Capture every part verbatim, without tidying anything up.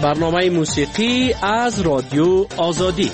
برنامه موسیقی از رادیو آزادی.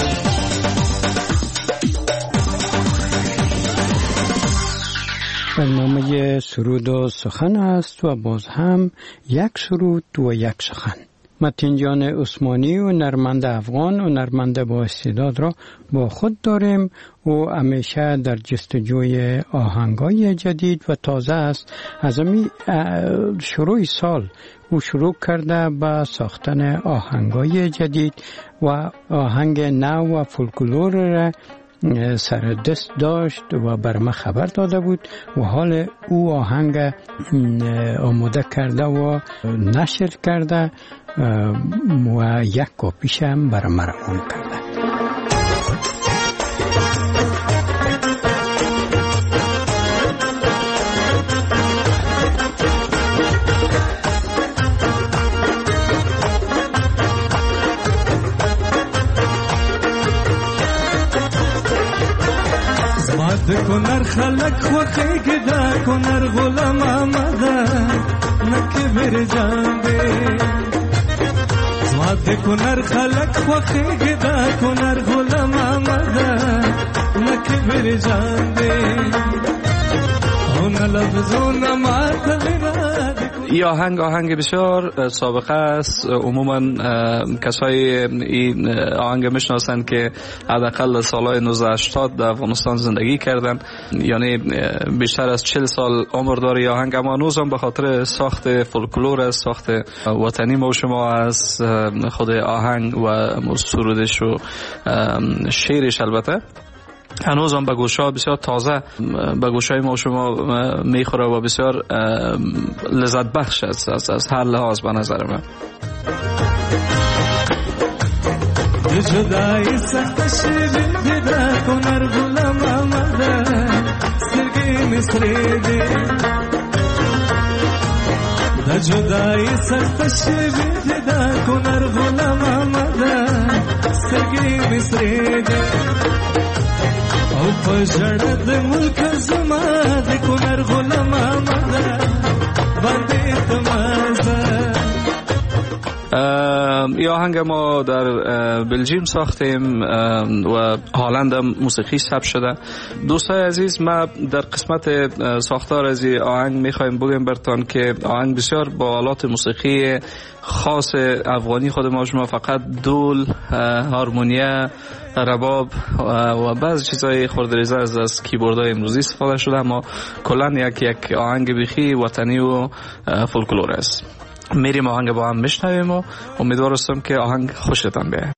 برنامه سرود و سخن است و باز هم یک سرود و یک سخن. متین جان عثمانی و نرمند افغان و نرمند با استعداد را با خود داریم و همیشه در جستجوی آهنگای جدید و تازه است. از امی شروع سال او شروع کرده به ساختن آهنگای جدید و آهنگ نو و فولکلور را سر دست داشت و بر ما خبر داده بود و حال او آهنگ آماده کرده و نشر کرده و یک کاپیش هم بر ما روان کرده. کنر خلق خوخی گدا کنر غلام آمده نکی بر جانده زواد کنر خلق خوخی گدا کنر غلام آمده نکی بر جانده اون لفظون معطل این آهنگ آهنگ بسیار سابقه است. عموما کسای این آهنگ میشناسند که حداقل سالهای نوزده هشتاد در افغانستان زندگی کردن، یعنی بیشتر از چهل سال عمر داره آهنگ، اما هنوز هم به خاطر ساخت فولکلور است، ساخت وطنی ما شما است، خود آهنگ و سرودش و شعرش البته هنوز هم به گوش‌ها بسیار تازه به گوش‌های ما شما میخوره و بسیار لذت بخش است از, از هر لحاظ به نظر من. جدایی سخت شیرین دیده کنر غلام آمده سرگی مصری دی دا جدایی سخت شیرین دیده کنر غلام آمده سرگی مصری دی او پشړه د ملک زما د کنر غلام آمده باندې تمازه. این آهنگ ما در بلژیم ساختیم و هالند هم موسیقی ثبت شده. دوستای عزیز، ما در قسمت ساختار از این آهنگ میخوایم بگیم برتان که آهنگ بسیار با آلات موسیقی خاص افغانی خود ما شما، فقط دول، هارمونیا، رباب و بعض چیزای خردریزه از از کیبوردهای امروزی استفاده شده، اما کلا یک یک آهنگ بیخی وطنی و فولکلور است. میریم آهنگ با هم میشنویم و امیدوار هستم که آهنگ خوشتان بیاید.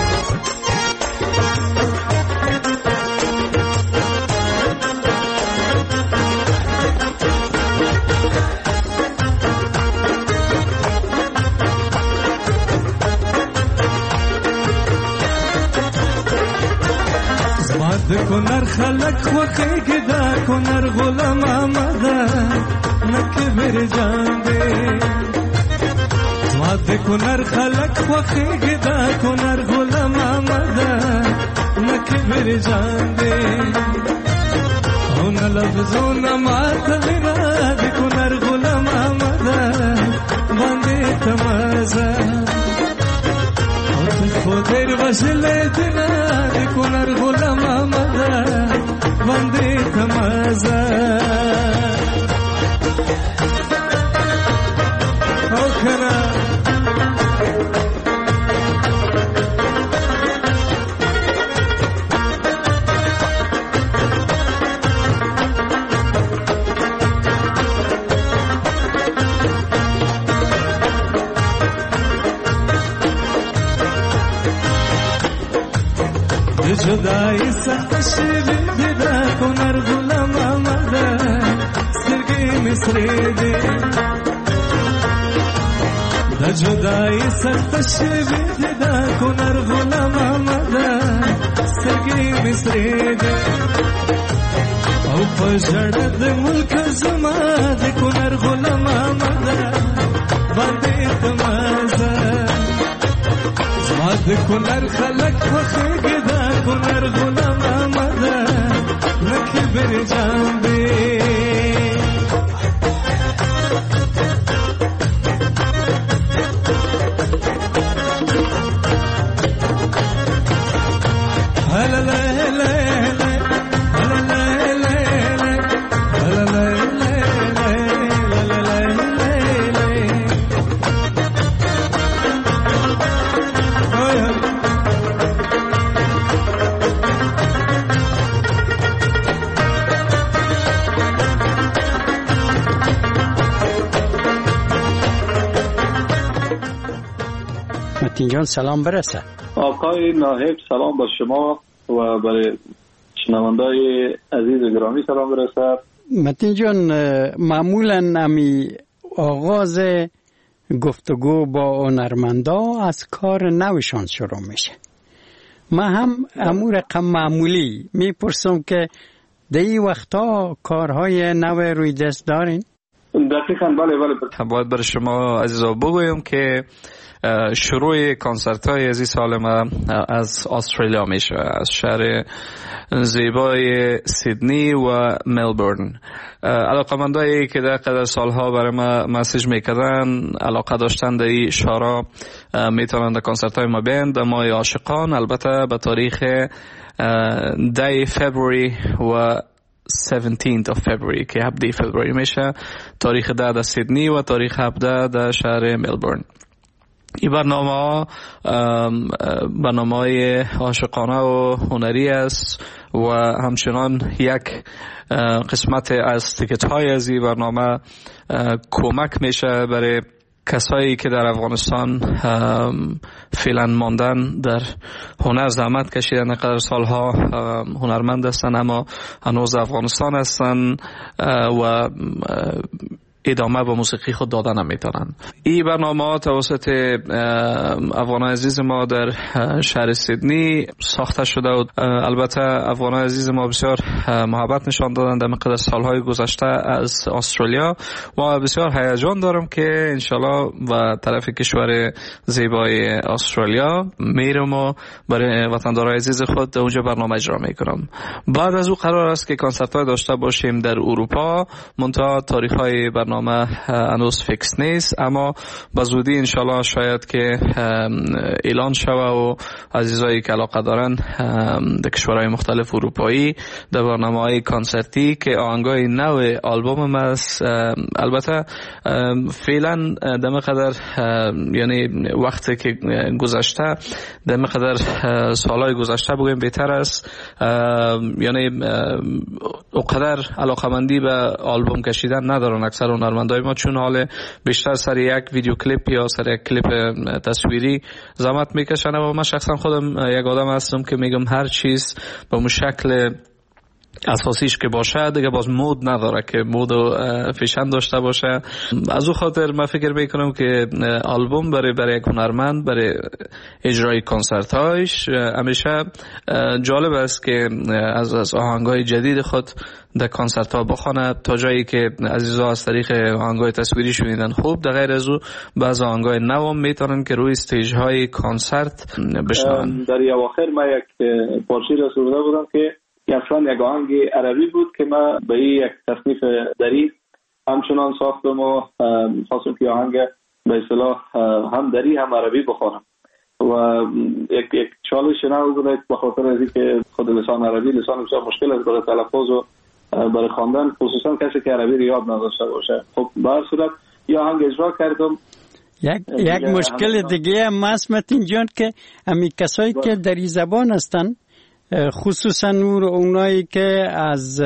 د کنر خلق خوخی گدا کنر غلام آمده نکی بر جانده زواد کنر خلق خوخی گدا کنر غلام آمده نکی بر جانده اون لفظون معطل را د کنر غلام آمده باندې تمازه خودر وصله دنا د کنر غلام آمده باندې تمازه او کنا جدایی سخت شیرین دیده کنر غلام آمده سرگی مصری دی دا جدایی سخت شیرین دیده کنر غلام آمده سرگی مصری دی او پشړه د ملک زما د کنر غلام آمده باندې تمازه زما د کنر خلق خوخی گدا کنر غلام آمده نکی بر جانده متین جان سلام برسه. آقای ناهب سلام با شما و برای شنوندای عزیز و گرامی سلام برسه. متین جان معمولا امی آغاز گفتگو با هنرمندا از کار نوشان شروع میشه. من هم امور رقم معمولی میپرسم که در این وقتا کارهای نو روی دست دارین؟ دقیقاً بله بله. باید برای شما عزیزا بگویم که شروع کنسرت های از این سال ما از استرالیا میشه، از شهر زیبای سیدنی و ملبورن. علاقمندایی که در قدر سالها برای ما مسیج میکردن، علاقه داشتن در این شهرها، میتونن در کنسرت های ما بین در ماه عاشقان، البته به تاریخ ده فوریه و هفدهم فوریه که هفده فوریه میشه، تاریخ ده در سیدنی و تاریخ هفده در شهر ملبورن. این برنامه ها برنامه های عاشقانه و هنری است و همچنان یک قسمت از تیکت های از این برنامه کمک میشه برای کسایی که در افغانستان فعلا ماندن، در هنر زحمت کشیدن، قدر سالها هنرمند هستن اما هنوز افغانستان هستن و ادامه به موسیقی خود دادن نمیتونن. این برنامه توسط افغانای عزیز ما در شهر سیدنی ساخته شده و البته افغانای عزیز ما بسیار محبت نشان دادن در مقدار سالهای گذشته از استرالیا و بسیار هیجان دارم که انشالله و طرف کشور زیبای استرالیا میرم و برای وطندارای عزیز خود در اونجا برنامه اجرا میکنم. بعد از او قرار است که کنسرت های داشته باشیم در اروپا، منتها تاریخ های برنامه ما هنوز فیکس نیست، اما به زودی انشالله شاید که اعلان شوه و عزیزایی که علاقه دارن در کشورهای مختلف اروپایی در برنامه‌های کنسرتی که آهنگای نو آلبوم ما است. البته فعلا در مقدار یعنی وقتی که گذشته، در مقدار سالهای گذشته بگویم بهتر است، یعنی اونقدر علاقه‌مندی به آلبوم کشیدن ندارن اکثر هنرمندای ما، چون حال بیشتر سر یک ویدیو کلیپ یا سر یک کلیپ تصویری زحمت میکشن و من شخصا خودم یک آدم هستم که میگم هر چیز به اون شکل اساسیش که باشه دیگه باز مود نداره که مود و فیشن داشته باشه. از او خاطر من فکر میکنم که آلبوم برای برای یک هنرمند برای اجرای کنسرت هایش همیشه جالب است که از از آهنگای جدید خود در کنسرت ها بخونه، تا جایی که عزیزا از طریق آهنگای تصویری شنیدن خوب، در غیر از او بعض آهنگای نو میتونن که روی استیج های کنسرت بشنون. در اواخر ما یک پارچه رسونده بودم که اصلا یک آهنگ عربی بود که من به این یک تصنیف دری همچنان ساختم و خواستم که آهنگ به اصطلاح هم دری هم عربی بخوانم و یک یک چالش نه بود به خاطر از اینکه خود لسان عربی لسان بسیار مشکل است برای تلفظ و برای خواندن، خصوصا کسی که عربی یاد نداشته باشه. خب به هر صورت یا آهنگ اجرا کردم. یک یک مشکل دیگه هم هست متین جان که همین کسایی که در این زبان هستن، خصوصا اونایی که از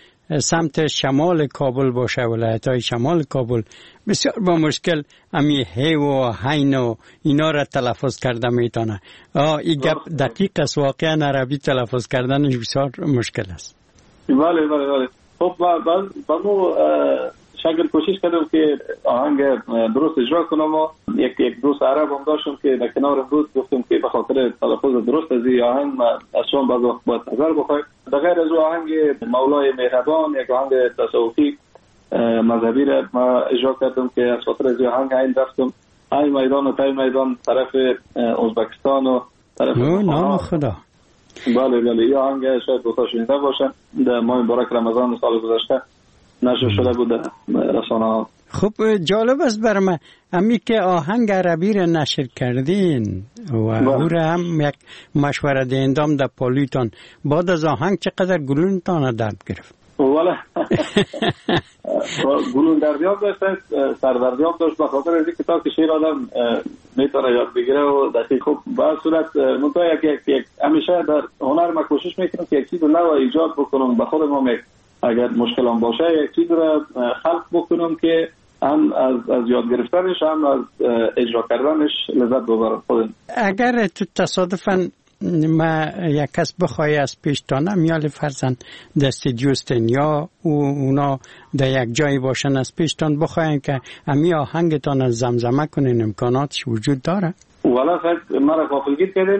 سمت شمال کابل باشه، ولایت‌های شمال کابل، بسیار با مشکل امی هی و هین و اینا را تلفظ کرده میتونه. این گپ دقیق است، واقعا عربی تلفظ کردنش بسیار مشکل است. بله بله بله. خب بعد بعد شاید کوشش کردم که آهنگ درست اجرا کنم و یک یک دوست عرب هم داشتم که در کنارم بود، گفتم که به خاطر تلفظ درست از این آهنگ از شما بعض وقت باید نظر بخواید. در غیر از اون آهنگ مولای مهربان، یک آهنگ تصوفی مذهبی را ما اجرا کردم که از خاطر از این آهنگ این رفتم این میدان و تای میدان طرف ازبکستان و طرف نام خدا. بله بله. این آهنگ شاید دوستا شنیده باشن، در ماه مبارک رمضان سال گذشته نشر شده بود رسانه ها. خب جالب است برای من امی که آهنگ عربی را نشر کردین و او را هم یک مشوره دهندام در پالیتان بعد از آهنگ چقدر گلونتان درد گرفت؟ والا گلون دردیاب داشت، سردردیاب داشت، بخاطر از این کتاب که شیر آدم میتونه یاد بگیره و دقیق خوب به صورت منطقه یک یک همیشه در هنر ما کوشش میکنم که یک چیز نو ایجاد بکنم به خود ما، اگر مشکل هم باشه یک چیز را خلق بکنم که هم از از یاد گرفتنش هم از اجرا کردنش لذت ببرم خودم. اگر تو تصادفاً ما یک کس بخوای از پیشتانه میال فرزند دست جوستن یا اونا در یک جایی باشن از پیشتان بخواین که امی آهنگتان از زمزمه کنین امکاناتش وجود داره؟ والا خیلی مرا غافلگیر کردین.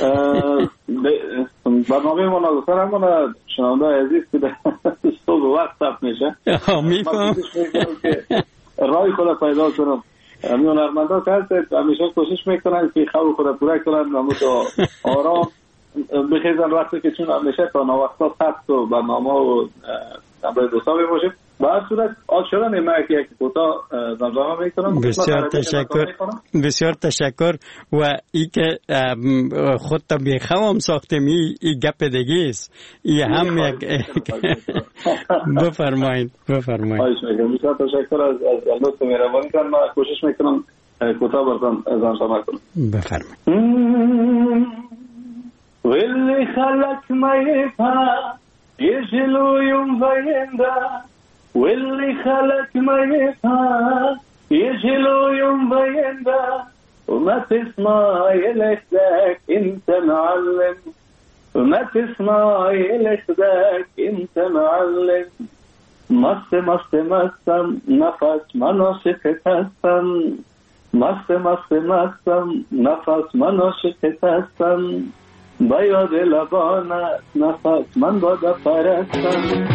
برنامه ما نگفتن همون شنونده عزیز که در صبح وقت ثبت میشه میفهم رای خود پیدا کنم. امی هنرمندا که هست همیشه کوشش میکنن که خواب خود پوره کنن و متو آرام بخیزن وقتی که چون همیشه تا نوقتا خط و برنامه و نمبر دوستا باشیم. با هر صورت آج شدن ما که یک کوتا زمزمه میکنم. بسیار تشکر بسیار تشکر و ای که خود تا بیخوام ساختم ای گپ دیگه است ای هم یک بفرمایید بفرمایید. خواهش میکنم. بسیار تشکر از از لطف مهربانی کردن. ما کوشش میکنم کوتا براتون زمزمه کنم. بفرمایید. واللي خلق ما يفهم يجلو يوم بيندا واللي خلق ما يفهم يجلو يوم بيندا وما تسمع يلحدك انت معلم وما تسمع يلحدك انت معلم مست مست مستم نفس مناشق هستم مست مست مستم نفس مناشق هستم با یاد لبانت نفس من بادا پرستم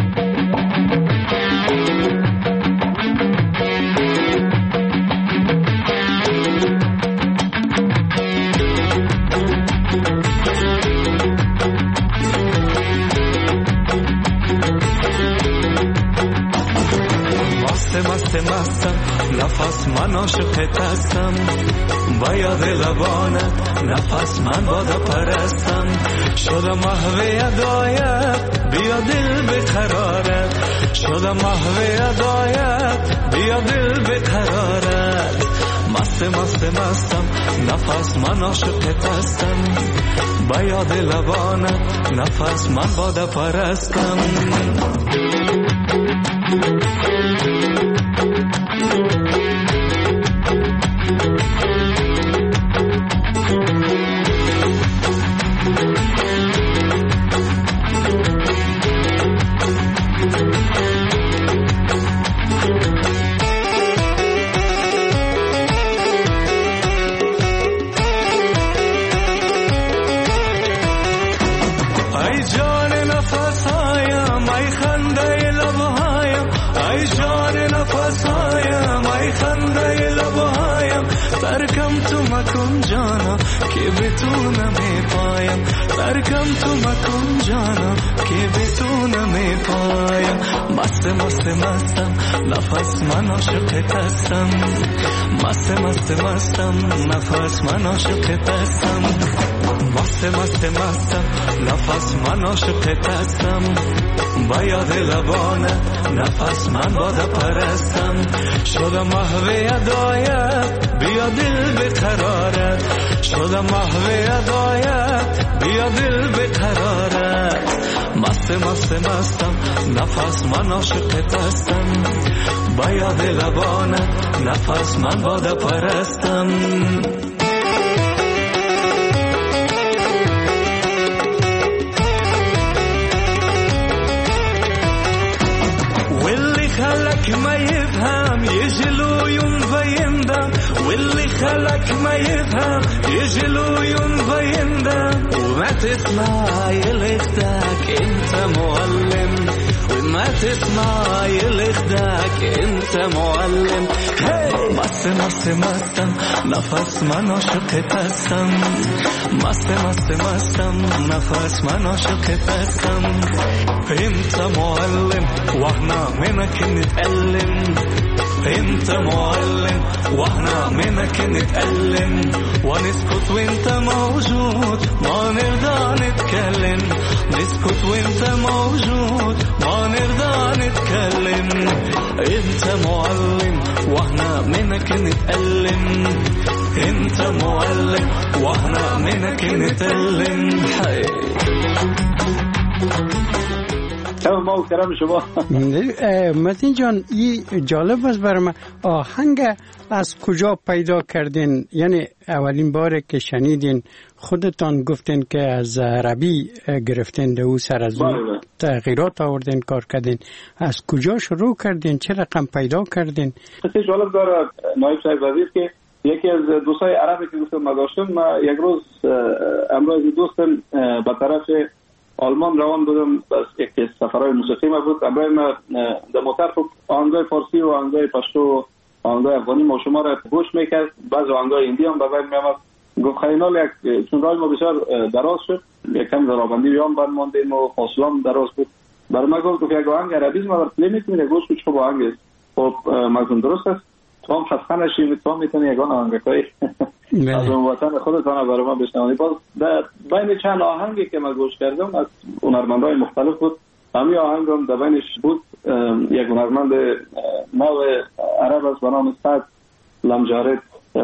مست مست مستم نفس من عاشقت هستم با یاد لبانت نفس من بادا پرستم شدم محو ادایت بیا دل بقرارت شدم محو ادایت بیا دل بقرارت مست مست مستم نفس من عاشقت هستم با یاد لبانت نفس من بادا پرستم ترکم تو مکن جانا که بتونم پایم مست مست مستم نفس من عاشقت هستم مست مست مستم نفس من عاشقت هستم مست مست مستم نفس من عاشقت هستم با یاد لبانت نفس من بادا پرستم شدم محو ادایت بیا دل بقرارت شدم محو ادایت بیا دل بقرارت مست مست مستم نفس من عاشقت هستم با یاد لبانت نفس من بادا پرستم واللي خلق ما يفهم يجلو يوم بيندم واللي خلق ما يفهم يجلو يوم بيندم وما تسمع يلختك انت معلم ما تسمع يلخدك انت معلم. مست مست مستم نفس من عاشقت هستم. مست مست مستم نفس من عاشقت هستم. انت معلم واحنا منك نتألم. انت معلم واحنا منك نتألم. ونسكت وانت موجود ما نرضى نتكلم. نسكت وانت موجود ما نرضى نتكلم. انت معلم واحنا منك نتألم. انت معلم واحنا منك نتألم. حي تمام ما کلام شما. متین جان این جالب است برای من. آهنگ از کجا پیدا کردین؟ یعنی اولین بار که شنیدین خودتان گفتین که از عربی گرفتین دو سر از اون تغییرات آوردین کار کردین. از کجا شروع کردین؟ چه رقم پیدا کردین؟ خیلی جالب داره نایب صاحب عزیز که یکی از دوستای عربی که گفتم ما داشتم، ما یک روز امروز دوستم به طرف آلمان روان بودم. بس یک سفرهای موسیقی ما بود. امروز ما در موتر آهنگای فارسی و آهنگای پشتو و آهنگای افغانی ما شما را گوش میکرد. بعض آهنگای هندی هم به ذهن میآمد. گفت خیلی یک چون راه ما بسیار دراز شد، یکم در رابندی بیام بر ماندیم و فاصله هم دراز بود. برای ما گفت یک آهنگ عربی ما را پلی میکنید گوش کن چه آهنگ است. خب مازن درست است. تو هم خسته نشید، تو هم میتونی یگان آهنگای از اون وطن خودتان برای ما بشنوید. باز در بین چند آهنگی که من گوش کردم از هنرمندای مختلف بود. همین آهنگ هم در بینش بود یک هنرمند نو عرب است به نام سعد لمجارد.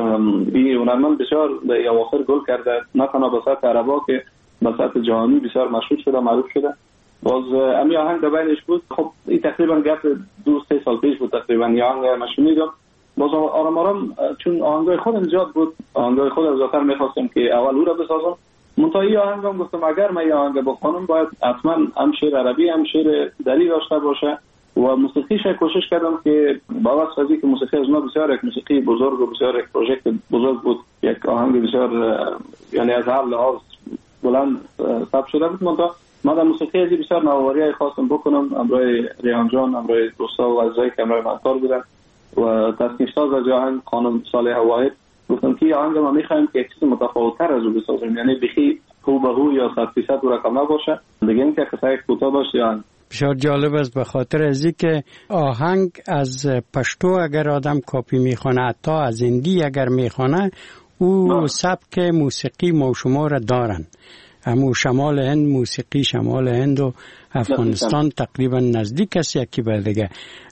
این هنرمند بسیار در اواخر گل کرده، نه تنها به سطح عربا که به سطح جهانی بسیار مشهور شده معروف شده. باز همین آهنگ در بینش بود. خب این تقریبا گپ دو سه سال پیش بود تقریبا این آهنگ من شنیدم. باز آرام آرام چون آهنگای خودم زیاد بود، آهنگای خودم زیادتر میخواستم که اول او را بسازم. منتهی آهنگم گفتم اگر من این آهنگ بخونم باید حتما هم شعر عربی هم شعر دری داشته باشه و موسیقیش کوشش کردم که با واسه که موسیقی از ما بسیار یک موسیقی بزرگ و بسیار یک پروژکت بزرگ بود، یک آهنگ بسیار یعنی از هر لحاظ بلند ثبت شده بود. منتها من در موسیقی از بسیار نوآوری خواستم بکنم. امروی ریحان جان، امروی دوستا و عزیزایی که امروی من کار بودن و تصنیف ساز از آهنگ خانم صالحه واحد گفتم که آهنگ ما میخوایم که یک چیز متفاوت‌تر از او بسازیم، یعنی بخی هو به هو یا صد فیصد او رقم نباشه، دیگه اینکه قصه کوتاه باشه. یعنی بسیار جالب است به خاطر از اینکه آهنگ از پشتو اگر آدم کاپی میخونه حتی از هندی اگر میخونه او سبک موسیقی ما شما را دارن. همو شمال هند موسیقی شمال هند و افغانستان تقریبا نزدیک است یکی به دیگه.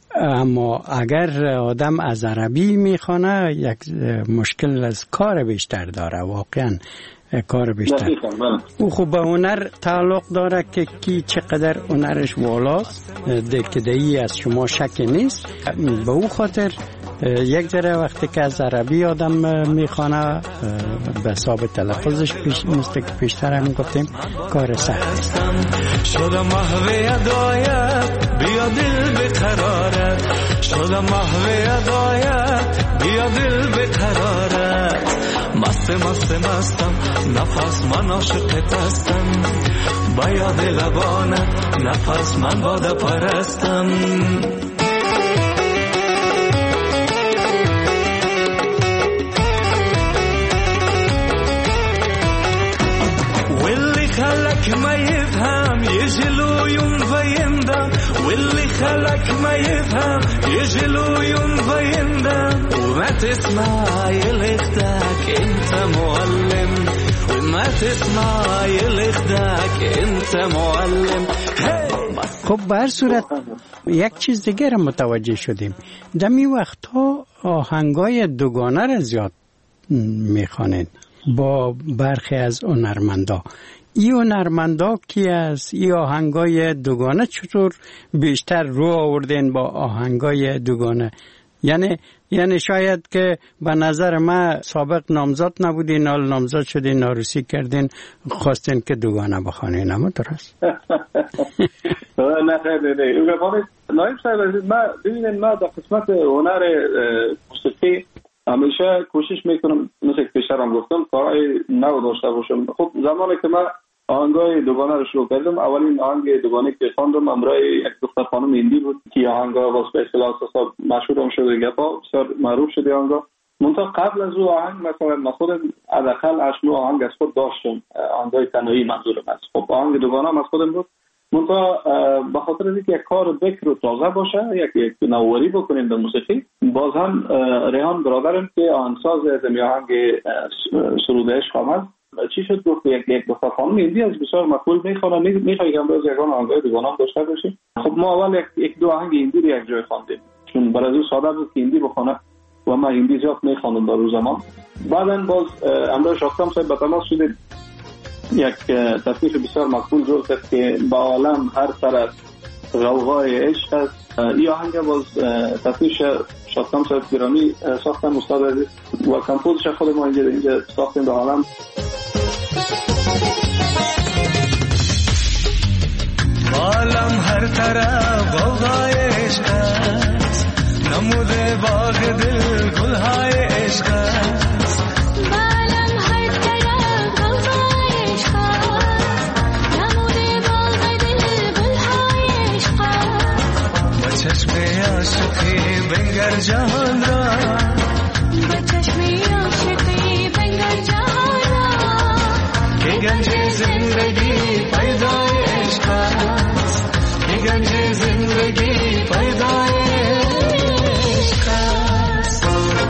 اما اگر آدم از عربی میخونه یک مشکل از کار بیشتر داره، واقعا کار بیشتر. او خب به هنر تعلق داره که کی چقدر هنرش والاست، دکدهی از شما شک نیست. به او خاطر یک ذره وقتی که از عربی آدم میخونه به حساب تلفظش پیش مثل که پیشتر هم گفتیم کار سخت. شدم محو ادایت بیا دل بقرارت. شدم محو ادایت بیا دل بقرارت. مست مست مستم نفس من عاشقت هستم. با یاد لبانت نفس من باده پرستم. واللي خلك ما يفهم يجي له يوم فيندم. واللي خلك ما يفهم يجي له يوم فيندم. وما تسمع يلخدك انت معلم. وما تسمع يلخدك انت معلم. خب به هر صورت یک چیز دیگر هم متوجه شدیم. در می وقتها آهنگای دوگانه را زیاد میخوانید با برخی از هنرمندا. این هنرمندا کی است؟ این آهنگای دوگانه چطور بیشتر رو آوردین با آهنگای دوگانه؟ یعنی یعنی شاید که به نظر من سابق نامزد نبودین، حال نامزد شدین، عروسی کردین، خواستین که دوگانه بخوانین، اما درست؟ نه خیلی نه. نایب صاحب ما ببینید ما در قسمت هنر موسیقی همیشه کوشش میکنم مثل که پیشتر هم گفتم کارهای نو داشته باشم. خب زمانی که من آهنگای دوگانه رو شروع کردم. اولین آهنگ دوگانه که خواندم امرای یک دختر خانم هندی بود که آهنگا واسه به اصطلاح اساسا مشهور هم شده، گپا بسیار معروف شده آهنگا. منتها قبل از او آهنگ مثلا من خودم حداقل هشت نه آهنگ از خود داشتم، آهنگای تنهایی منظورم است. خب آهنگ دوگانه هم از خودم بود، منتها به خاطر اینکه یک کار بکر و تازه باشه، یک یک نوآوری بکنیم در موسیقی. باز هم ریحان برادرم که آهنگساز از آهنگ سرود عشق هم چی شد گفت یک یک دختر خانم هندی از بسیار مقبول میخوانه، میخواد که امروز یگان آهنگای دوگانه هم داشته باشیم. خب ما اول یک یک دو آهنگ هندی رو یک جای خواندیم، چون برای او ساده بود که هندی بخونه و من هندی زیاد میخواندم در اون زمان. بعداً باز امروز شاکتم صاحب به تماس شدید، یک تصنیف بسیار مقبول جور کرد که با عالم هر طرف غوغای عشق است. این آهنگ باز تصنیف شاکتم صاحب گرامی ساختن استاد عزیز و کمپوزش خود ما اینجا اینجا ساختیم به عالم. عالم هر طرف غوغای عشق است، نموده باغ دل گلهای عشق است. عالم هر طرف غوغای عشق است، نموده باغ دل گلهای عشق است. با چشم عاشقی بنگر جهان را، با چشم عاشقی بنگر جهان را، که گنج زندگی پیدای عشق است، که گنج زندگی پیدای عشق است.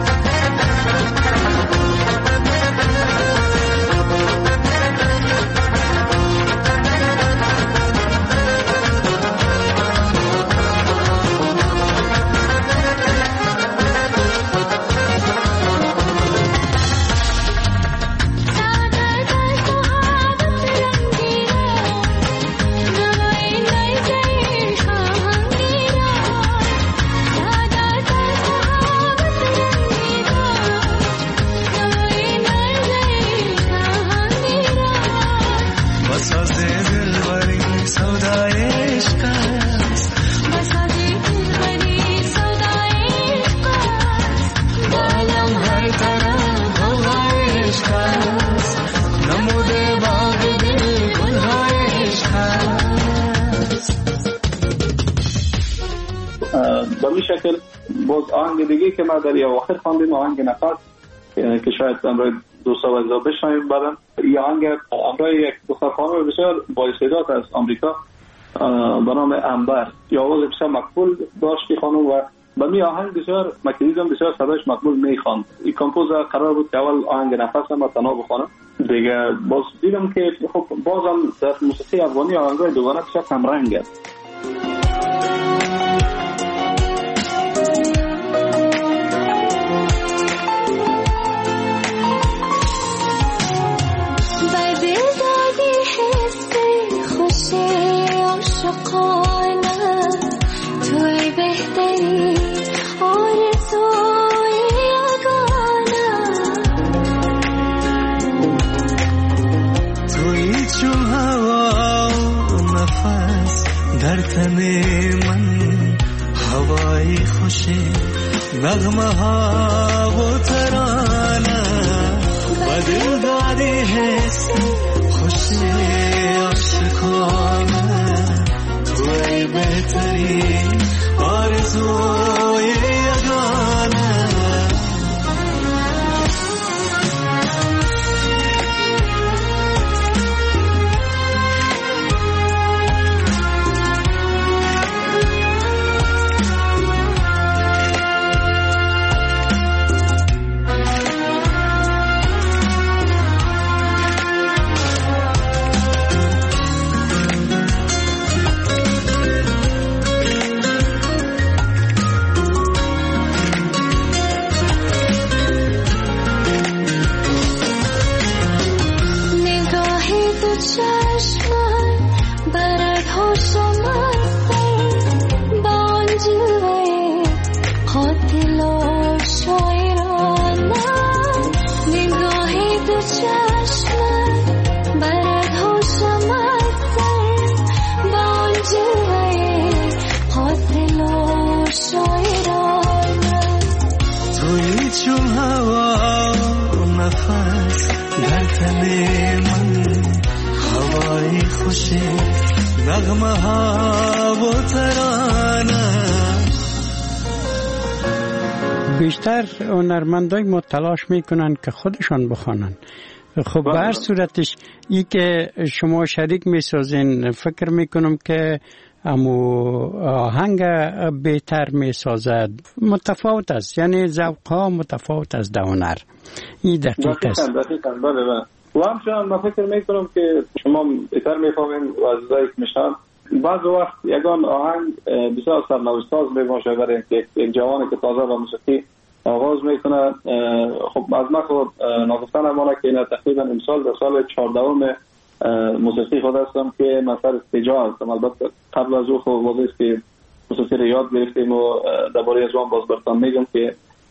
به این شکل باز آهنگ دیگه که ما در اواخر خواندیم آهنگ نفس که شاید امروز دوستا و عزیزا بشنویم بعداً. این آهنگ امروز یک دختر خانم بسیار با استعداد از آمریکا به نام انبر، یا آواز بسیار مقبول داشت خانم و به می آهنگ بسیار مکدیدم بسیار صداش مقبول میخواند. این کمپوزر قرار بود که اول آهنگ نفس هم تنها بخوانم دیگه. باز دیدم که خب بازم در موسیقی افغانی آهنگای دوگانه بسیار کم رنگ است. در تن من هوای خوشی نغمه ها و ترانه، و دل دادی حس خوشی عاشقانه، توی بهترین آرزوی یگانه. خوشی نغمه ها و ترانه. بیشتر هنرمندای ما تلاش میکنن که خودشان بخوانن. خب به هر صورتش ای که شما شریک میسازین فکر میکنم که امو آهنگ بهتر میسازد، متفاوت است، یعنی ذوق ها متفاوت است در هنر. این دقیق است. دقیقاً بله بله. و همچنان من فکر میکنم که شما بهتر میفهمین و عزیزایی که میشن بعض وقت یگان آهنگ بسیار سرنوشت‌ساز میباشه برای یک جوانی که تازه با موسیقی آغاز میکنه. خب از من خود ناگفتن امانه که این تقریبا امسال در سال چهاردهم موسیقی خود هستم که من سر استجاع هستم. البته قبل از او خب واضح است که موسیقی رو یاد گرفتیم و درباره از آن باز برتان میگم که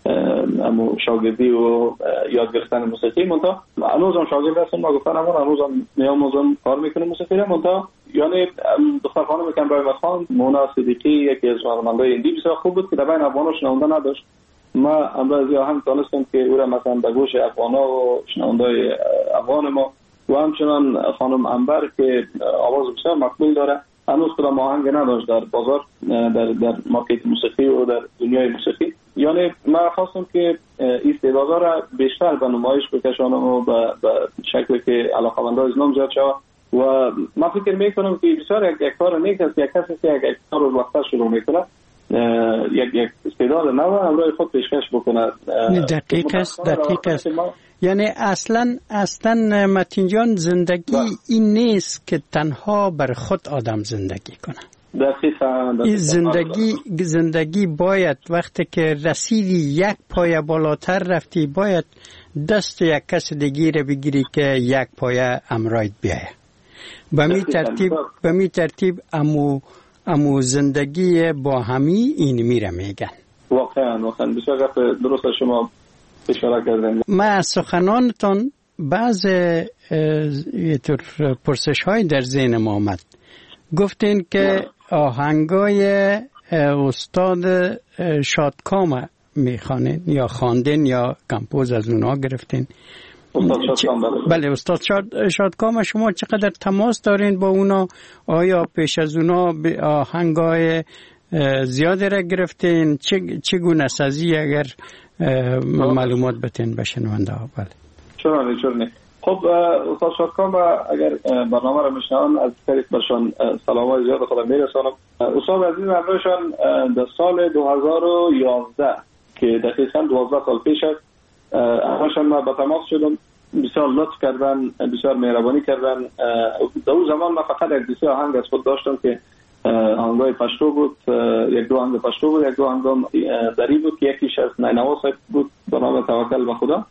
امو شاگردی و یاد گرفتن موسیقی منتها هنوزم شاگرد هستم. ناگفتن امانه هنوزم میاموزم کار میکنم موسیقی رو. منتها یعنی دختر خانم کمرای مخان مونا صدیقی یکی از هنرمندای هندی بسیار خوب بود که در بین افغانا شنونده نداشت. ما امروز آهنگ دانستم که او را مثلا به گوش افغانا و شنوندای افغان ما و همچنان خانم انبر که آواز بسیار مقبول داره هنوز کدام آهنگ نداشت در بازار، در در مارکت موسیقی و در دنیای موسیقی. یعنی من خواستم که این استعدادا را بیشتر به نمایش بکشانم و به شکلی که علاقه‌مندان از نام زیاد شود. و من فکر میکنم که بسیار یک, یک کار نیک است یک کسی که یک, یک کار رو وقتا شروع میکنه یک یک استعداد نو امروز خود پیشکش بکنه. دقیق است دقیق است. یعنی اصلا اصلا متین جان زندگی با. این نیست که تنها بر خود آدم زندگی کنه. دقیقاً زندگی زندگی باید وقتی که رسیدی یک پایه بالاتر رفتی باید دست یک کس دیگه رو بگیری که یک پایه امرایت بیایه. به می ترتیب به می ترتیب امو امو زندگی با همی این میره میگن. واقعا واقعا بسیار درست شما اشاره کردین. من سخنانتان بعض یه طور پرسش های در ذهن ما آمد. گفتین که آهنگای استاد شادکام میخوانین یا خواندین یا کمپوز از اونا گرفتین؟ استاد شادکام بله. بله استاد شاد شادکام شما چقدر تماس دارین با اونا؟ آیا پیش از اونا آهنگای زیاده را گرفتین؟ چگونه سازی اگر معلومات بتین بشنونده ها؟ بله چرا چرا خب استاد شادکام اگر برنامه را میشنون از طریق برشان سلامای زیاد خودم میرسانم. استاد عزیز همراهشان در سال دو هزار و یازده که دقیقاً دوازده سال پیش است همراهشان ما با تماس شدم. بسیار لطف کردن، بسیار مهربانی کردن. در اون زمان من فقط یک دوستی آهنگ از خود داشتم که آهنگای پشتو بود، یک دو آهنگ پشتو بود، یک دو آهنگ دری بود که یکیش از نینوا صاحب بود به نام توکل به خدا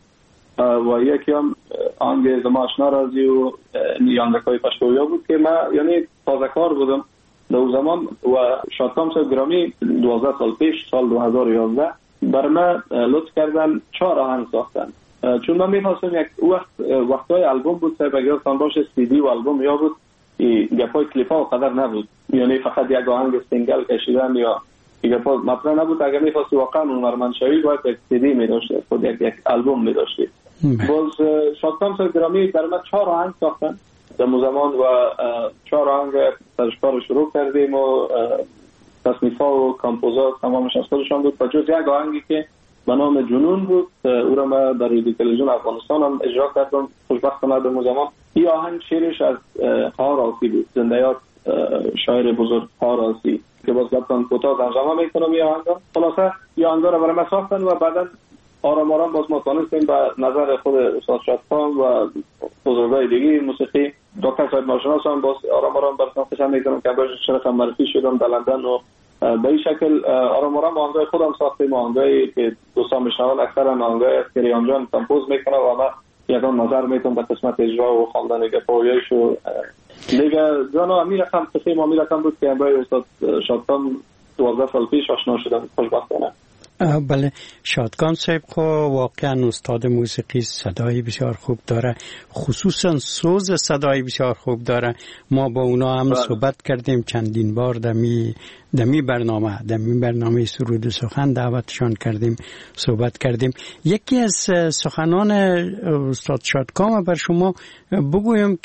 و یکی هم آهنگ زما آشنا رازی و آهنگای پشتویا بود که من یعنی تازه کار بودم در اون زمان. و شادکام صاحب گرامی دوازده سال پیش سال دو هزار و یازده بر من لطف کردن چهار آهنگ ساختن. چون من می‌خواستم یک وقت وقتای آلبوم بود صاحب اگر تان باشه سی دی و آلبوم یا بود گپای کلیپا قدر نبود، یعنی فقط یک آهنگ سینگل کشیدن یا گپا مطرح نبود. اگر می‌خواستی واقعا هنرمند شوی باید یک سی دی می‌داشتی، خود یک یک آلبوم می‌داشتی. باز شادکام صاحب گرامی در من چهار آهنگ ساختن در زمان و چهار آهنگ ترشکار رو شروع کردیم و تصنیف‌ها و کامپوزات تمامش از خودشان بود و جز یک آهنگی که به نام جنون بود او را من در رادیو تلویزیون افغانستان هم اجرا کردم. خوشبختانه در زمان این آهنگ شعرش از خار آسی بود، زنده‌یاد شاعر بزرگ خار آسی که باز گفتن کوتاه ترجمه میکنم این آهنگ. خلاصه این آهنگ را برای من ساختن و بعدا آرام آرام باز ما تانستیم به نظر خود استاد شادکام و بزرگای دیگه موسیقی دکتر صاحب ناشناس هم باز آرام آرام برسان فشن میکنم که باش شرف معرفی شدم در لندن و به این شکل آرام آرام آهنگای خودم ساختیم. آهنگایی که دوستان میشنون اکثرا آهنگای از کریان جان کمپوز میکنه و من یکان نظر میتونم به قسمت اجرا و خواندن گپایش و دیگه جانا امیر رقم قسم امیر رقم بود که برای استاد شادکام دوازده سال پیش آشنا شدم خوشبختانه. بله شادکام صاحب خو واقعا استاد موسیقی صدای بسیار خوب داره، خصوصا سوز صدای بسیار خوب داره. ما با اونا هم صحبت کردیم چندین بار دمی دمی برنامه دمی برنامه سرود و سخن دعوتشان کردیم صحبت کردیم. یکی از سخنان استاد شادکام بر شما بگویم که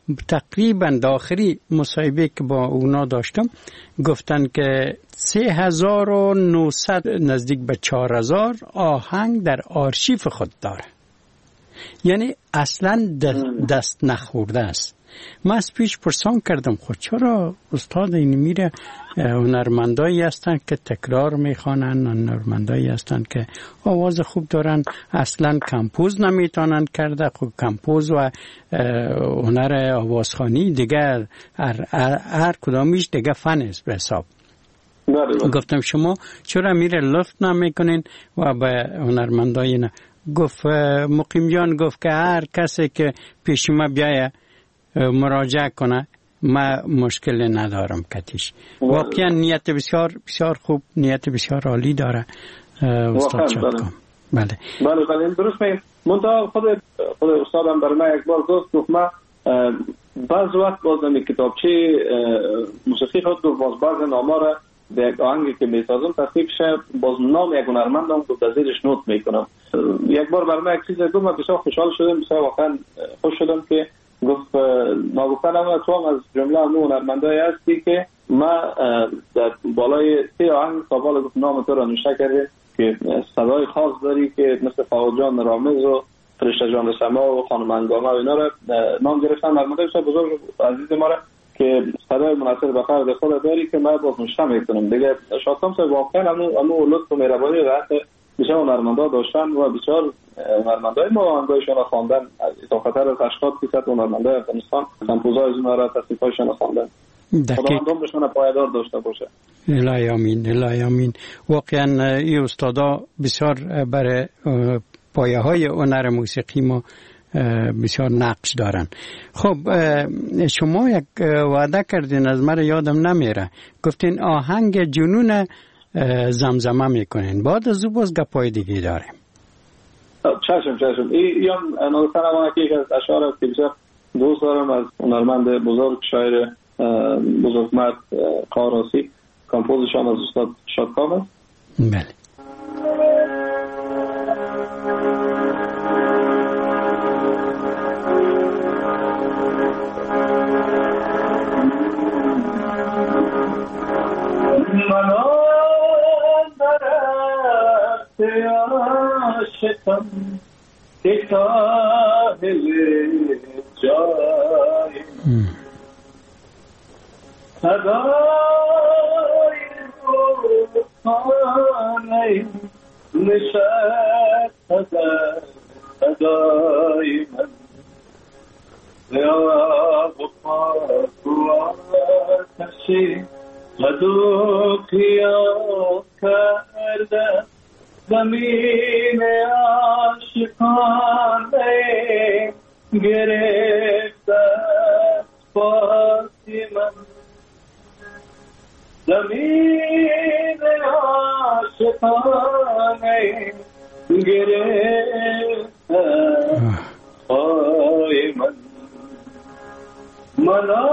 تقریبا داخلی مصاحبه که با اونا داشتم گفتن که سه هزار و نهصد نزدیک به چهار هزار آهنگ در آرشیف خود داره. یعنی اصلا دست نخورده است. من از پیش پرسان کردم خود چرا استاد این میره هنرمندایی هستن که تکرار میخوانن، هنرمندایی هستن که آواز خوب دارن، اصلا کمپوز نمیتونن کرده. خب کمپوز و هنر آوازخوانی دیگه هر, هر کدامیش دیگه فن است به حساب. گفتم شما چرا میره لفت نمیکنین و به هنرمندایی نه؟ گفت مقیم جان گفت که هر کسی که پیش ما بیایه مراجعه کنه ما مشکل ندارم کتیش. واقعا نیت بسیار بسیار خوب، نیت بسیار عالی داره استاد شادکام. بله بله بله درست میگم. منتها خود خود استادم برای من یک بار گفت گفت من بعض وقت باز نمی کتابچه موسیقی خود گفت باز بعض نامه را به یک آهنگی که میسازم تصدیق شه باز نام یک هنرمندم گفت از زیرش نوت میکنم. یک بار برای من یک چیز گفت من بسیار خوشحال شدم، بسیار واقعا خوش شدم که گفت ما گفتن اما تو هم از جمله همون هنرمندایی هستی که ما در بالای سه آهنگ سابال گفت نام تو را نوشته کرده که صدای خاص داری که مثل فاضل جان رامز و فرشته جان سما و خانم انگامه و اینا را نام گرفتن. هنرمندای بسیار بزرگ عزیز ما را که صدای مناسب به فرد خود داری که من باز نوشته میکنم دیگه. شادکام صاحب واقعا همون همون لطف و مهربانی را بسیار هنرمندا داشتن و بسیار هنرمندای ما آهنگایشان را خواندن. تا خطر از هشتاد درصد هنرمندای افغانستان کمپوزای از اونها را تصنیفایشان خواندن. خداوند عمرشون پایدار داشته باشه. الهی آمین الهی آمین. واقعا این استادا بسیار برای پایه های هنر موسیقی ما بسیار نقش دارن. خب شما یک وعده کردین از من یادم نمیره، گفتین آهنگ جنون زمزمه میکنین، بعد از او باز گپای دیگه داریم. چشم چشم این هم نوستن همانه که یک از اشعار است که بسیار دوست دارم از هنرمند بزرگ شاعر بزرگمرد قاراسی، کمپوزشان از استاد شادکام است. بله عاشقم که کاهل جای صدای روحانه نشست صدای من یا بخاک و آتشی مدو قیام کرده زمین عاشقانه گرفته پاسی من زمین عاشقانه گرفته پای من منا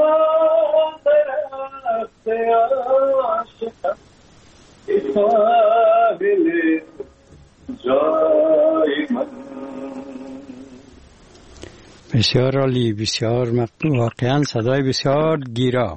درخت عاشقم ساحل جای من. بسیار عالی، بسیار واقعا صدای بسیار گیرا.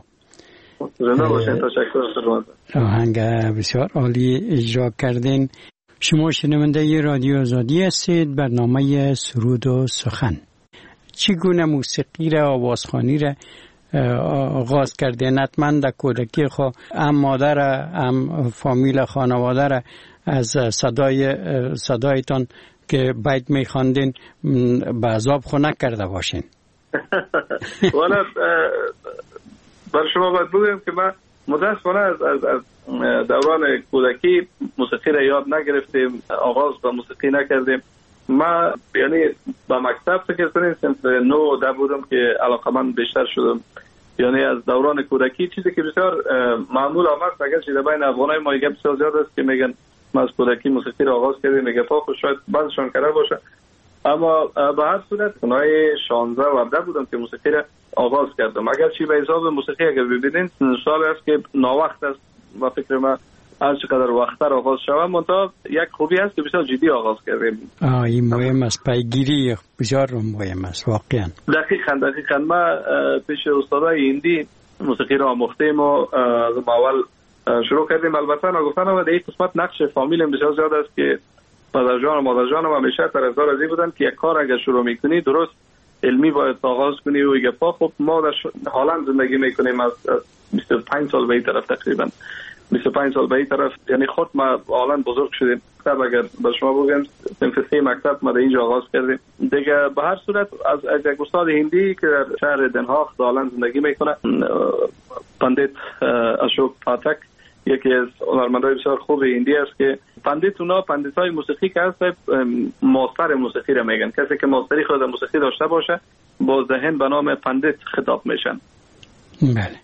آهنگ بسیار عالی اجرا کردین. شما شنونده رادیو آزادی هستید، برنامه سرود و سخن. چگونه موسیقی را، آوازخوانی را آغاز کردین؟ حتما در کودکی خود هم مادر هم فامیل خانواده را از صدای صدایتان که بیت میخواندین به عذاب خو نکرده باشین؟ والا برای شما باید بگویم که من متاسفانه از از از دوران کودکی موسیقی را یاد نگرفتیم، آغاز با موسیقی نکردیم. من یعنی با مکتب فکر کنیم صنف نو ده بودم که علاقمند بیشتر شدم. یعنی از دوران کودکی چیزی که بسیار معمول آمد، اگر چیز بین افغانای ما گپ بسیار زیاد است که میگن ما از کودکی موسیقی را آغاز کردیم، میگه پا خود شاید بعضشان کرده باشه، اما به هر صورت اونای شانزده و هفده بودم که موسیقی را آغاز کردم. اگر چی به حساب موسیقی اگر ببینید سال است که ناوقت است و فکر من هر چقدر وقت‌تر آغاز شود، منتها یک خوبی هست که بسیار جدی آغاز کردیم. آه این مهم است، پیگیری بسیار مهم است واقعا. دقیقاً دقیقاً ما پیش استادای هندی موسیقی را آموختیم و از اول شروع کردیم. البته نگفتن و در این قسمت نقش فامیل بسیار زیاد است که پدر جان و مادر جان و همیشه طرفدار از این بودن که یک کار اگر شروع میکنی درست علمی باید آغاز کنی و یک پا. خب ما در هلند زندگی میکنیم از بیست و پنج سال به این طرف، تقریبا بیست و پنج سال به این طرف، یعنی خود ما هلند بزرگ شدیم. خب اگر به شما بگم صنف سه مکتب ما در اینجا آغاز کردیم دیگه. به هر صورت از یک استاد هندی که در شهر دن هاگ هلند زندگی میکنه، پندیت اشوک پاتک، یکی از هنرمندای بسیار خوب هندی است که پندیت اونا پندیتای موسیقی که هست ماستر موسیقی را میگن. کسی که ماستری خود موسیقی داشته باشه با ذهن به نام پندیت خطاب میشن. بله.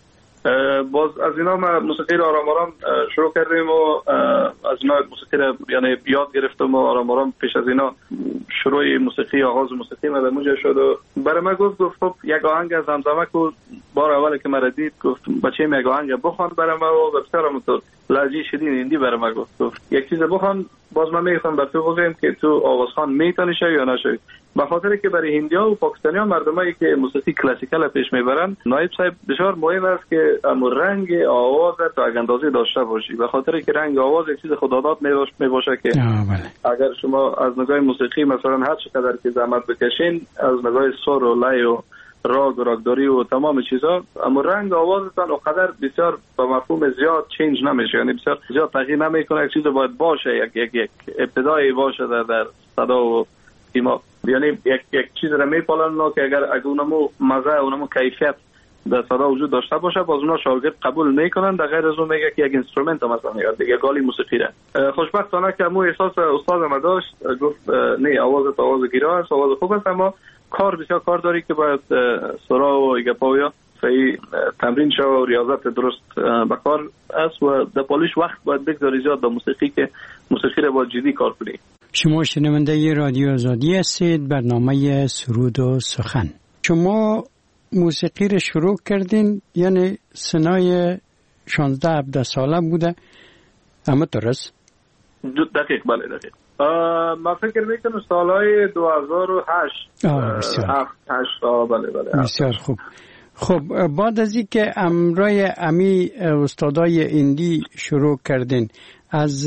باز از اینا ما موسیقی را آرام آرام شروع کردیم و از اینا موسیقی را یعنی یاد گرفتم و آرام آرام پیش از اینا شروع موسیقی آغاز موسیقی ما در اونجا شد و برای من گفت گفت خب یک آهنگ از زمزمه کو. بار اولی که مرا دید گفت بچه یک آهنگ بخوان برای ما و بسیار همونطور لهجه شدید هندی برای ما گفت گفت یک چیز بخوان. باز من میگفتم بر تو بگم که تو آوازخوان میتونی شوی یا نشوی، به خاطر که برای هندی‌ها و پاکستانی‌ها مردمایی که موسیقی کلاسیکال پیش میبرن نایب صاحب بسیار مهم است که ام رنگ آواز تا اندازه داشته باشی، به خاطر که رنگ آواز یک چیز خداداد میباشه که اگر شما از نگاه موسیقی مثلا هر چقدر که زحمت بکشین از نگاه سر و لای و راگ و راگداری و تمام چیزا، اما رنگ آوازتان اونقدر بسیار به مفهوم زیاد چینج نمیشه، یعنی بسیار زیاد تغییر نمیکنه. یک چیز باید باشه، یک یک یک ابتدایی باشه در در صدا و سیما، یعنی یک یک چیز را میپالن که اگر اگه اونمو مزه اونمو کیفیت در صدا وجود داشته باشه باز اونا شاگرد قبول میکنن. در غیر از اون میگه که یک اینسترومنت مثلا میاد دیگه گالی موسیقی را. خوشبختانه که مو احساس استاد ما داشت، گفت نه آواز تو آواز گیرا است، آواز خوب است، اما کار بسیار کار داری که باید سرا و ایگپاویا صحیح تمرین شو و ریاضت درست بکار است و در پالیش وقت باید بگذاری زیاد به موسیقی که موسیقی را باید جدی کار کنی. شما شنونده رادیو آزادی هستید، برنامه سرود و سخن. شما موسیقی را شروع کردین یعنی سنای شانزده هفده ساله بوده، اما درست؟ دقیق بله دقیق. من فکر میکنم سالهای دو هزار و هشت هفت هشت بله بله بسیار خوب. خب بعد از این که امرای امی استادای هندی شروع کردین، از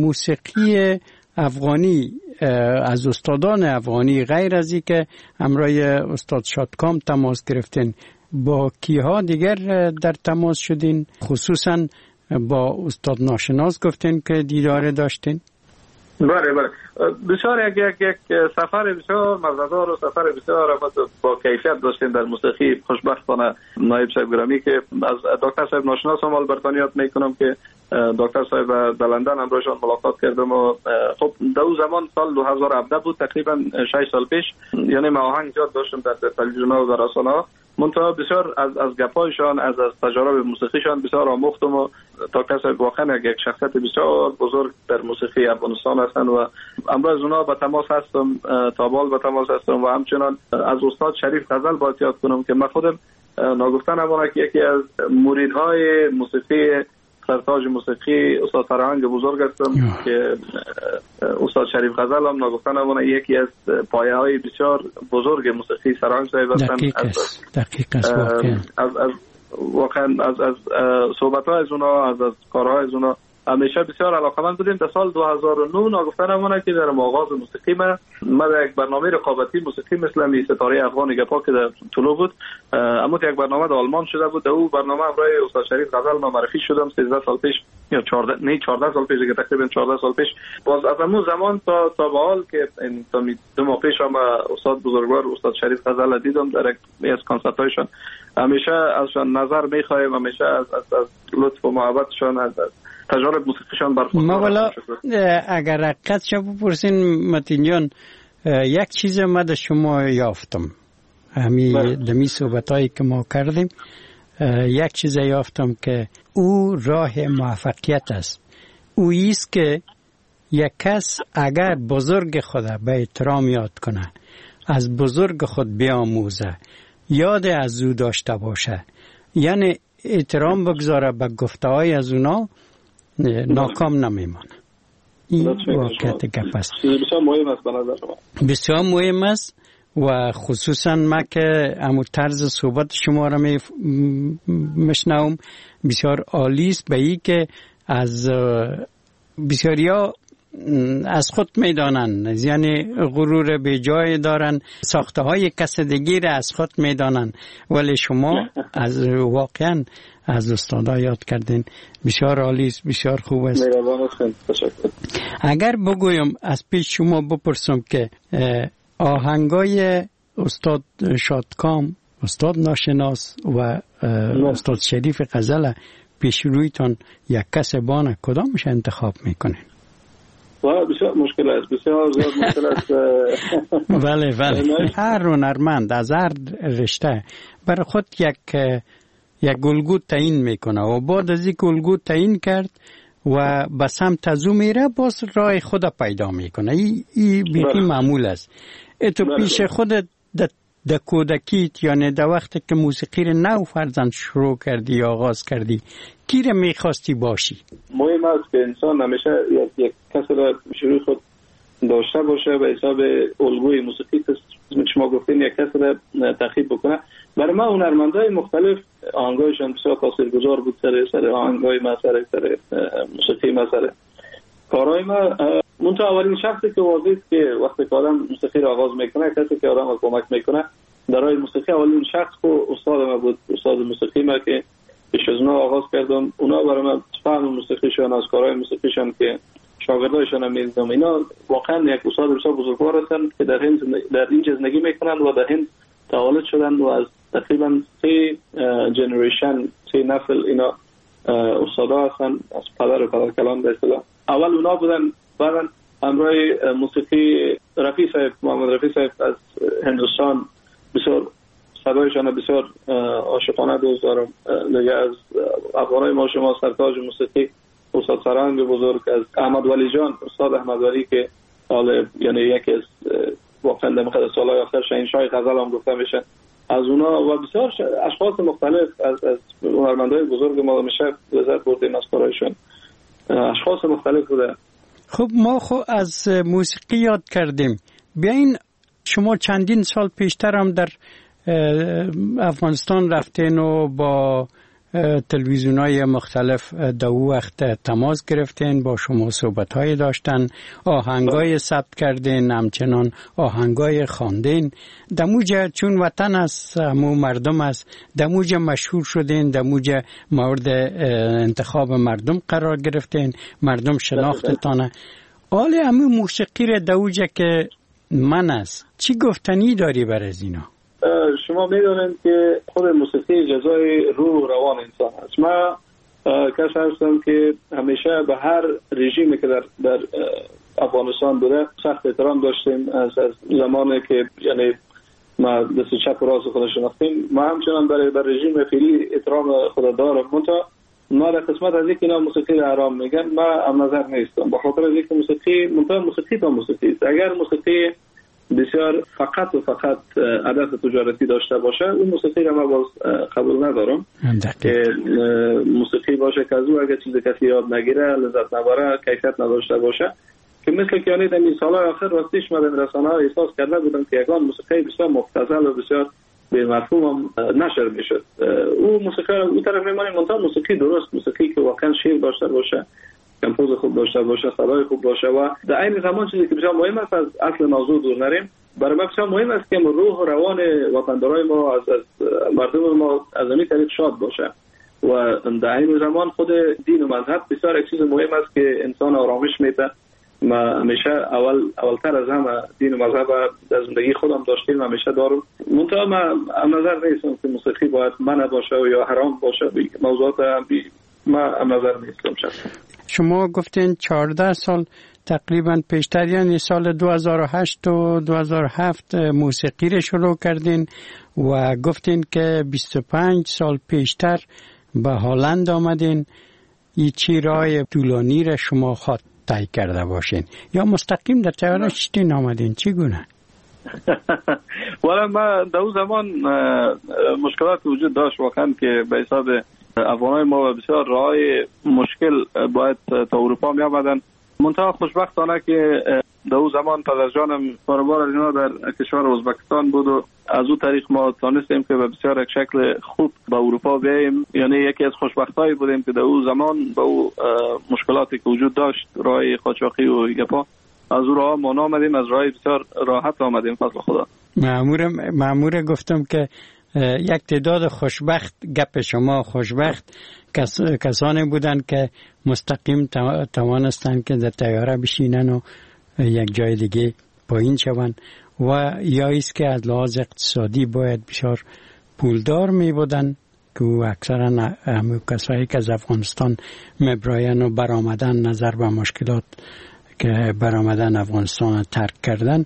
موسیقی افغانی از استادان افغانی غیر از این که امرای استاد شادکام تماس گرفتین، با کیها دیگر در تماس شدین؟ خصوصا با استاد ناشناس گفتین که دیدار داشتین؟ بله بله بسیار یک یک یک سفر بسیار مزه‌دار و سفر بسیار با کیفیت داشتیم در موسیقی. خوشبختانه نایب صاحب گرامی که از دکتر صاحب ناشناس هم البرتانیات میکنم که دکتر صاحب در لندن همراهشان ملاقات کردم و خب در اون زمان سال دو هزار و هفده بود، تقریبا شش سال پیش، یعنی ما آهنگ زیاد داشتم در تلویزیون و در رسانه‌ها، منتها بسیار از از گپایشان از از تجارب موسیقیشان بسیار آموختم و دکتر صاحب واقعا یک شخصیت بسیار بزرگ در موسیقی افغانستان هستند و امروز اونا با تماس هستم، تابال با تماس هستم و همچنان از استاد شریف غزل باید یاد کنم که من خودم ناگفتن امانه که یکی از مریدهای موسیقی سرتاج موسیقی استاد فرهنگ بزرگ هستم که استاد شریف غزل هم ناگفتن امانه یکی از پایه های بسیار بزرگ موسیقی سرهنگ صاحب هستند. دقیق است دقیق است واقعا از از واقعا از از صحبت های از اونا از از کارهای از اونا همیشه بسیار علاقه‌مند بودیم. در سال دو هزار و نه ناگفتن امانه که در آغاز موسیقی ما ما در یک برنامه رقابتی موسیقی مثل می ستاره افغان گپا که در طلوع بود، اما یک برنامه در آلمان شده بود. در اون برنامه همراه استاد شریف غزل ما معرفی شدم سیزده سال پیش یا چهارده نه چهارده سال پیش، که تقریبا چهارده سال پیش. باز از اون زمان تا تا به حال که این تا دو ماه پیش هم استاد بزرگوار استاد شریف غزل دیدم در یک از کنسرت‌هایشان. همیشه ازشان نظر می‌خوایم، همیشه از از, از لطف و محبتشان از تجارب موسیقیشان برخوردار. ما والا اگر حقیقت شو بپرسین متین جان، یک چیز ما در شما یافتم همی دمی صحبتایی که ما کردیم، یک چیز یافتم که او راه موفقیت است. او ایست که یک کس اگر بزرگ خود به احترام یاد کنه، از بزرگ خود بیاموزه، یاد از او داشته باشه، یعنی احترام بگذاره به گفته های از اونا، ناکام نمیمانه. این واقعیت گپ است. بسیار مهم است به نظر من. بسیار مهم است و خصوصا ما که امو طرز صحبت شما را می مشنوم بسیار عالی است به این که از بسیاریا از خود میدانن، یعنی غرور به جای دارن، ساخته های کس دیگه را از خود میدانن، ولی شما از واقعا از استادا یاد کردین. بسیار عالی است، بسیار خوب است. اگر بگویم از پیش شما بپرسم که آهنگای استاد شادکام، استاد ناشناس و استاد شریف غزل پیش رویتان یک کس بانه کدامش انتخاب میکنین؟ بسیار مشکل است، بسیار زیاد مشکل است. بله بله، هر هنرمند از هر رشته برای خود یک یک الگو تعیین میکنه و بعد از یک الگو تعیین کرد و به سمت از او میره، باز راه خود پیدا میکنه. این ای بیخی معمول است. اتو پیش خودت در کودکیت یعنی در وقتی که موسیقی رو نو فرزند شروع کردی یا آغاز کردی، کی رو میخواستی باشی؟ مهم است که انسان همیشه یک, یک کسی را شروع خود داشته باشه به حساب الگوی موسیقی که شما گفتین یک کسی را تخیب بکنه. برای ما هنرمندای مختلف آهنگایشان بسیار تاثیرگذار بود سر سر آهنگای ما، سر سر موسیقی ما، سر کارهای ما. منتها اولین شخصی که واضحه که وقتی که آدم موسیقی را آغاز میکنه، کسی که آدم را کمک میکنه در راه موسیقی، اولین شخص خود استاد ما بود، استاد موسیقی ما که پیش از اونا آغاز کردم. اونا برای من فهم موسیقیشان، از کارهای موسیقیشان که شاگردایشان هم میدیدم، اینا واقعا یک استاد بسیار بزرگوار هستند که در هند در اینجا زندگی میکنند و در هند تولد شدن و از تقریبا سه جنریشن، سه نسل اینا استادا هستن، از پدر و پدر کلان به اصطلاح. اول اونا بودن، بعدا همراه موسیقی رفیع صاحب، محمد رفیع صاحب از هندوستان، بسیار صدایشان بسیار عاشقانه دوست دارم. دیگه از افغانای ما شما سرتاج موسیقی استاد سرانگ بزرگ، از احمد ولی جان، استاد احمد ولی که حالا یعنی یکی از واقعا در مقدار سالهای آخر شاهنشاه غزل هم گفته میشه، از اونا و بسیار اشخاص مختلف از از هنرمندای بزرگ ما میشه لذت بردیم از کارایشون. اشخاص مختلف بوده. خب ما خو از موسیقی یاد کردیم. بیاین شما چندین سال پیشتر هم در افغانستان رفتین و با تلویزیون‌های مختلف در او وقت تماس گرفتین، با شما صحبت‌های داشتن، آهنگای ثبت کردین، همچنان آهنگای خواندین. دموجه چون وطن است، همو مردم است، دموجه مشهور شدین، دموجه مورد انتخاب مردم قرار گرفتین، مردم شناختتانه. حالا همو موسیقی را دموجه که من است، چی گفتنی داری بر از اینا؟ شما میدونید که خود موسیقی جزای روح روان انسان است. ما کسی هستم که همیشه به هر رژیمی که در, در افغانستان بوده سخت احترام داشتیم. از, از زمانی که یعنی ما دست چپ و راست خود شناختیم، ما همچنان برای بر رژیم فعلی احترام خود دارم. منتها ما در قسمت از اینکه اینا موسیقی را حرام میگن، ما هم نظر نیستم، به خاطر اینکه موسیقی منتها موسیقی تا موسیقی است. اگر موسیقی بسیار فقط و فقط هدف تجارتی داشته باشه، اون موسیقی را من باز قبول ندارم. که موسیقی باشه که از او اگر چیز کسی یاد نگیره، لذت نبره، کیفیت نداشته باشه، که مثل که یعنی در این سالهای آخر راستیش من در رسانه ها احساس کرده بودم که یکان موسیقی بسیار مبتذل و بسیار به مفهوم هم نشر میشد. او موسیقی را اون طرف میمانیم، منتها موسیقی درست، موسیقی که واقعا شعر داشته باشه، کمپوز خوب داشته باشه، صدای خوب باشه و در این زمان چیزی که بسیار مهم است، از اصل موضوع دور نریم. برای ما بسیار مهم است که روح و روان وطندارای ما از, از مردم ما از همین طریق شاد باشه و در این زمان خود دین و مذهب بسیار یک چیز مهم است که انسان آرامش میده. ما همیشه اول اولتر از همه دین و مذهب در زندگی خودم داشتیم، همیشه دارم. منتها ما نظر نیستم که موسیقی باید منع باشه و یا حرام باشه. موضوعات هم ما نظر نیستم. شخصا شما گفتین چهارده سال تقریبا پیشتر، یعنی سال دو هزار و هشت و دو هزار و هفت موسیقی رو شروع کردین و گفتین که بیست و پنج سال پیشتر به هلند آمدین. این چی راه طولانی را شما خود طی کرده باشین یا مستقیم در طیاره شتین آمدین؟ چی گونه؟ والا ما در اون زمان مشکلات وجود داشت واقعا که به حساب افغانای ما بسیار راهای مشکل باید تا اروپا می آمدن. منتها خوشبختانه که در اون زمان پدر جانم کاروبار از اینا در کشور ازبکستان بود و از اون طریق ما تانستیم که به بسیار یک شکل خوب به اروپا بیاییم. یعنی یکی از خوشبختایی بودیم که در اون زمان با اون مشکلاتی که وجود داشت، راه قاچاقی و گپا، از اون راه ما آمدیم، از راه بسیار راحت آمدیم فضل خدا. مأمور مأمور گفتم که یک تعداد خوشبخت، گپ شما خوشبخت کس، کسانی بودند که مستقیم توانستند که در طیاره بشینن و یک جای دیگه پایین شوند و یا ایست که از لحاظ اقتصادی باید بسیار پولدار می بودن که اکثرا همه کسایی که از افغانستان مبراین و برآمدن نظر به مشکلات که برآمدن افغانستان ترک کردن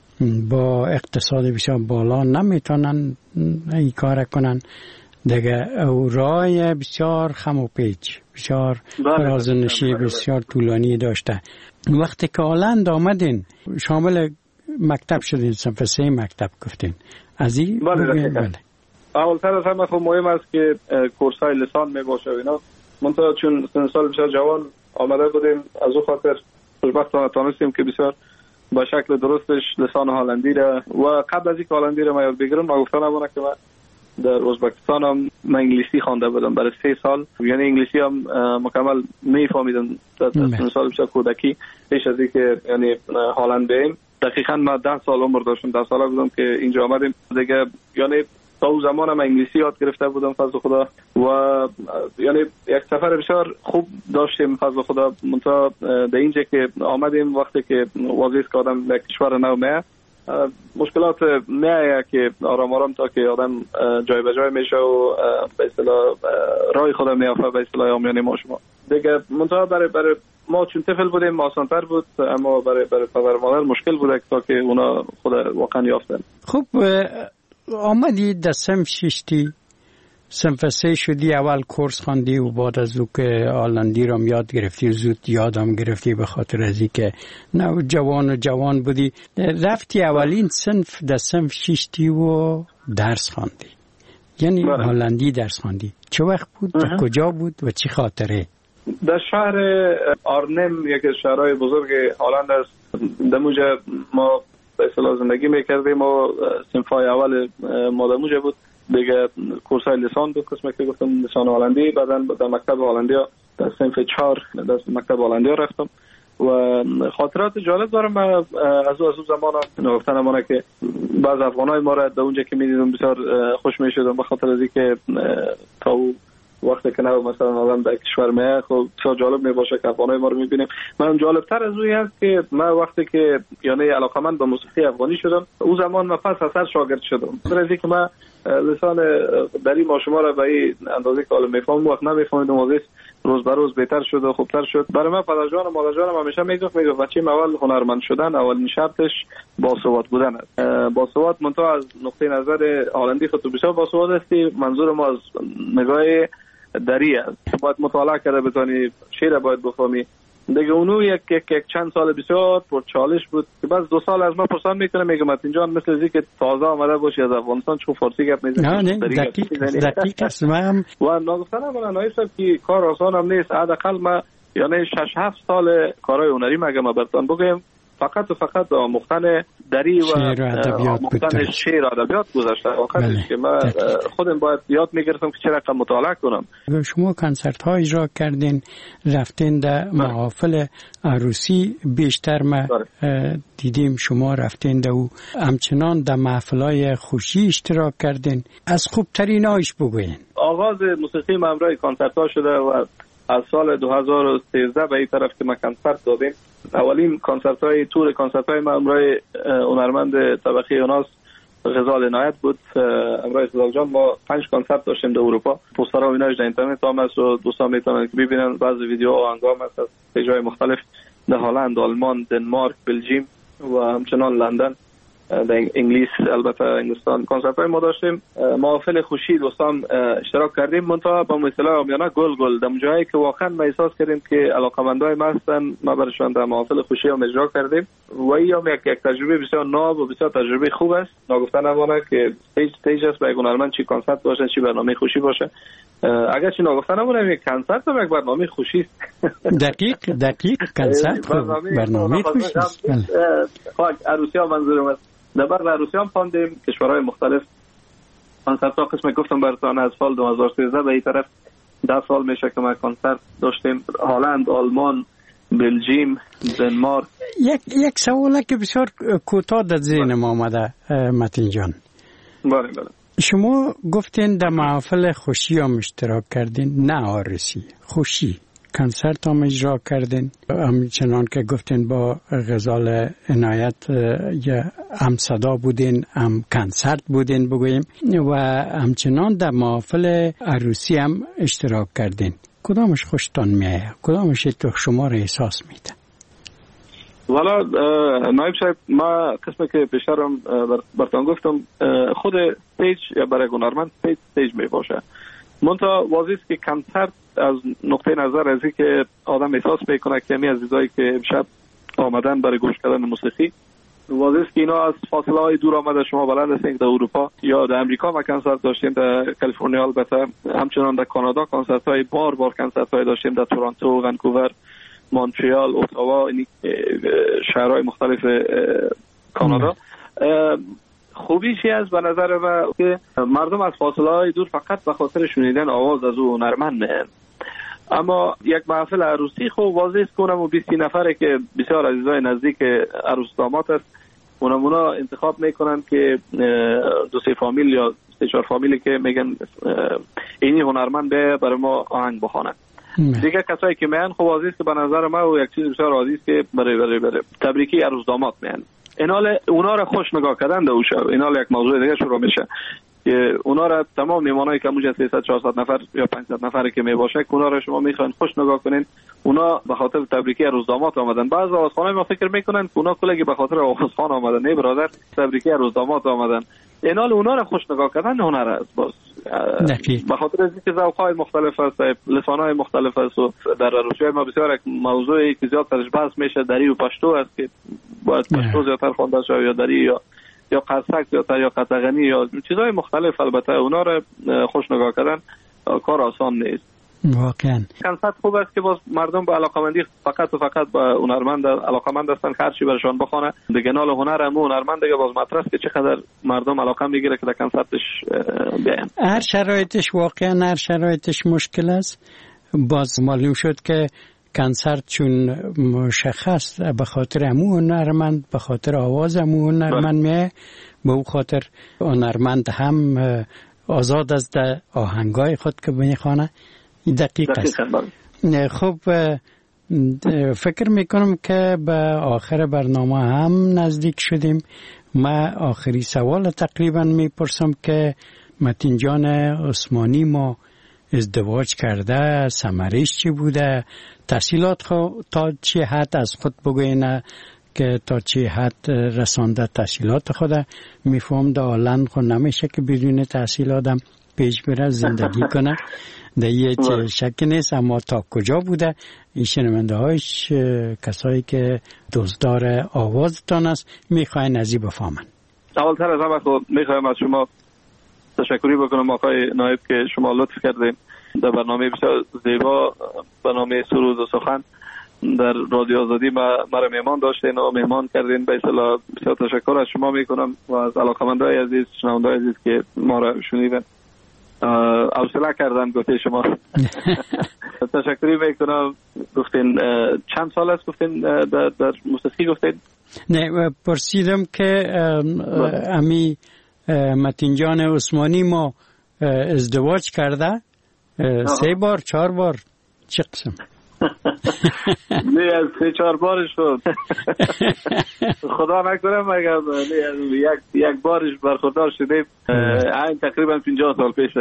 با اقتصاد بسیار بالا نمیتونن این کار کنن دیگه. او رای بسیار خم و پیچ، بسیار رازنشی بسیار طولانی داشته. وقتی که هلند آمدین شامل مکتب شدین، صنف سه مکتب گفتین از این بله بله. اول تر از همه خب مهم است که کورسای لسان می باشه و اینا. منتها چون سن سال بسیار جوان آمده بودیم، از او خاطر خوشبختانه تانستیم که بسیار با شکل درستش لسان هلندی را و قبل از اینکه هلندی را من یاد بگیرم ما گفتم نمونه که من در ازبکستان هم من انگلیسی خوانده بودم برای سه سال، یعنی انگلیسی هم مکمل میفهمیدم در سن سال بسیار کودکی پیش از اینکه یعنی هلند بریم. دقیقاً من ده سال عمر داشتم، ده ساله بودم که اینجا آمدیم دیگه. یعنی تا اون زمان من انگلیسی یاد گرفته بودم فضل خدا و یعنی یک سفر بسیار خوب داشتیم فضل خدا. منتها در اینجا که آمدیم وقتی که واضح که آدم در کشور نو میه مشکلات میایه که آرام آرام تا که آدم جای به جای میشه و به اصطلاح راه خدا میافته به اصطلاح آمیانی ما شما دیگه. منتها برای برای ما چون طفل بودیم آسان‌تر بود، اما برای برای پدر مادر مشکل بود تا که اونا خود واقعا یافتن. خب آمدی در صنف ششتی، صنف سه شدی، اول کورس خواندی و بعد از او که هلندی رو یاد گرفتی زود یادم گرفتی به خاطر از اینکه نه جوان و جوان بودی. رفتی اولین صنف در صنف ششتی و درس خواندی، یعنی بله. هلندی درس خواندی. چه وقت بود؟ در کجا بود و چی خاطره؟ در شهر آرنم، یکی از شهرهای بزرگ هلند است. در موجه ما به اصطلاح زندگی میکردیم و صنفای اول ما در موجه بود دیگه. کورسای لسان بود قسمه که گفتم لسان هلندی. بعدا در مکتب هلندی در صنف چهار در مکتب هلندی رفتم و خاطرات جالب دارم. از او از او زمان نگفتن امانه که بعض افغانای ما را در اونجا که میدیدم بسیار خوش میشدم به خاطر از اینکه تا وقتی که نه مثلا آدم در کشور میه خب بسیار جالب میباشه که افغانای ما رو میبینیم. من جالب تر از اوی هست که من وقتی که یعنی علاقمند به موسیقی افغانی شدم اون زمان من پس اثر شاگرد شدم. در از اینکه من لسان دری ما شما را به این اندازه که حالا میفهمم وقت نمیفهمیدم و روز به روز بهتر شد و خوبتر شد. برای من پدر جان و مادر جانم همیشه میگفت میگفت بچه‌م اول هنرمند شدن اولین شرطش باسواد بودن است. باسواد منتها از نقطه نظر هلندی خود بسیار باسواد هستی. منظور ما از نگاه دری است. باید مطالعه کرده بتونی شعر باید بفهمی دیگه. اونو یک یک, یک چند سال بسیار پر چالش بود که بعد دو سال از ما پرسان میکنه میگم اینجا مثل زی که تازه آمده باشی از افغانستان چون فارسی گپ میزنی. نه نه دقیق دقیق است. من و نگفتن من نایستم که کار آسان هم نیست. حداقل ما یعنی شش هفت سال کارهای هنری مگه ما براتون بگم فقط و فقط آموختن دری و آموختن شعر و ادبیات گذاشته. واقعا که من خودم باید یاد میگرفتم که چه رقم مطالعه کنم. شما کنسرت ها اجرا کردین، رفتین در محافل عروسی بیشتر ما دیدیم شما رفتین در او، همچنان در محفلای خوشی اشتراک کردین. از خوبترین هایش بگوین. آغاز موسیقی ممرای کنسرت ها شده و از سال دو هزار و سیزده به این طرف که ما کنسرت دادیم. اولین کنسرت های تور کنسرت های ما امرای هنرمند طبقه اوناس غزال عنایت بود. امرای غزال جان ما پنج کنسرت داشتیم در اروپا. پوسترها و ایناش در اینترنت هم هست و دوستان میتونن که ببینن. بعضی ویدیو و آهنگام هست از جای مختلف در هلند، آلمان، دنمارک، بلژیم و همچنان لندن، در انگلیس البته انگلستان کنسرت های ما داشتیم. محافل خوشی دوستان اشتراک کردیم. منتها با مثلا آمیانه گل گل در جایی که واقعا ما احساس کردیم که علاقمندای ما هستن ما برشون در محافل خوشی هم اجرا کردیم و این هم یک یک تجربه بسیار ناب و بسیار تجربه خوب است. نگفتن نمونه که استیج استیج است برای هنرمند چی کنسرت باشه چی برنامه خوشی باشه اگر چی نگفتن نمونه یک کنسرت هم یک برنامه خوشی است. دقیق دقیق کنسرت برنامه خوشی است. خب عروسی ها منظورم است. در بر عروسی هم خواندیم کشورهای مختلف کنسرت ها قسم گفتم براتون از سال دو هزار و سیزده به این طرف ده سال میشه که ما کنسرت داشتیم. هلند، آلمان، بلژیم، دنمارک. یک یک سوالی که بسیار کوتاه در ذهن ما آمده متین جان. بله بله. شما گفتین در محافل خوشی هم اشتراک کردین، نه عروسی، خوشی کنسرت هم اجرا کردین، همچنان که گفتین با غزال عنایت یا هم صدا بودین هم کنسرت بودین بگوییم، و همچنان در محافل عروسی هم اشتراک کردین. کدامش خوشتان میایه؟ کدامش تو شما را احساس میده؟ والا نایب صاحب، ما قسمی که پیشترم برتان گفتم خود پیج یا برای هنرمند پیج پیج می باشه. منتها واضح است که کنسرت از نقطه نظر از این که آدم احساس میکنه که می عزیزایی که امشب آمدن برای گوش کردن موسیقی، واضح است که اینا از فاصله های دور آمده. شما بلند هستین در اروپا یا در امریکا ما کنسرت داشتیم، در کالیفرنیا البته، همچنان در کانادا کنسرت های بار بار کنسرت های داشتیم، در تورنتو، ونکوور، مونترال، اتاوا، شهرهای مختلف کانادا. خوبیش از به نظر من که مردم از فاصله های دور فقط به خاطر شنیدن آواز از او هنرمند میان. اما یک محفل عروسی خوب واضح است که اونم بیست نفره که بسیار عزیزای نزدیک عروس داماد است، اونم اونا انتخاب میکنن که دو سه فامیل یا سه چهار فامیلی که میگن اینی هنرمند به برای ما آهنگ بخوانه. دیگه کسایی که میان خب واضح است که به نظر من و یک چیز بسیار عادی است که برای برای برای تبریکی عروس داماد میان. اینال اونا را خوش نگاه کردن در اوشه. اینال یک موضوع دیگه شروع میشه که اونا را تمام میمانایی که موجه سیصد چهارصد نفر یا پانصد نفری که می باشه، اونا را شما میخواین خوش نگاه کنین. اونا به خاطر تبریکی عروس داماد آمدن. بعضی آوازخوانای ما فکر میکنن که اونا کلگی به خاطر آوازخوان آمدن. نه برادر، تبریکی عروس داماد آمدن. اینال اونا را خوش نگاه کردن هنر است. باز به خاطر اینکه ذوق‌های مختلف است، لسان‌های مختلف است و در عروسی ما بسیار یک موضوعی که زیاد درش بحث میشه دری و پشتو است که باید پشتو زیادتر خوانده شه یا دری یا یا قرصک زیادتر یا قطغنی یا چیزهای مختلف. البته اونا را خوش نگاه کردن کار آسان نیست. واقعا کنسرت خوب است که باز مردم به علاقمندی فقط و فقط به هنرمند علاقمند هستن، هر چی برشان بخونه دیگه نال هنر هم هنرمند دیگه باز مطرح که چقدر مردم علاقه میگیره که در کنسرتش بیاین. هر شرایطش واقعا هر شرایطش مشکل است. باز معلوم شد که کنسرت چون مشخص به خاطر امو هنرمند، به خاطر آواز امو هنرمند میه، به او خاطر هنرمند هم آزاد از در آهنگای خود که میخوانه. دقیق است. خب فکر میکنم که به آخر برنامه هم نزدیک شدیم. ما آخری سوال تقریبا میپرسم که متین جان عثمانی ما ازدواج کرده، ثمرش چی بوده، تحصیلات خود تا چی حد از خود بگوینه که تا چی حد رسانده تحصیلات خود. میفهم در هلند خود نمیشه که بدون تحصیل آدم پیش بره زندگی کنه، در یه شکی نیست. اما تا کجا بوده این شنونده هایش کسایی که دزدار آوازتان است میخواین از این بفهمن؟ اول تر از همه خود میخوایم از شما تشکری بکنم آقای نایب که شما لطف کردین در برنامه بسیار زیبا، برنامه سرود و سخن در رادیو آزادی ما مرا مهمان داشتین و مهمان کردین. به اصطلاح بسیار تشکر از شما میکنم و از علاقه‌مندای عزیز، شنوندای عزیز که ما را شنیدن، حوصله کردن گفته شما. تشکری میکنم. گفتین چند سال است گفتین در, در موسیقی گفتین؟ نه پرسیدم که امی متین جان عثمانی ما ازدواج کرده سه بار چهار بار چه قسم؟ نه از سه چهار بارش شد. خدا نکنه مگر یک یک بارش برخوردار شدیم. این تقریبا پنجاه سال پیش.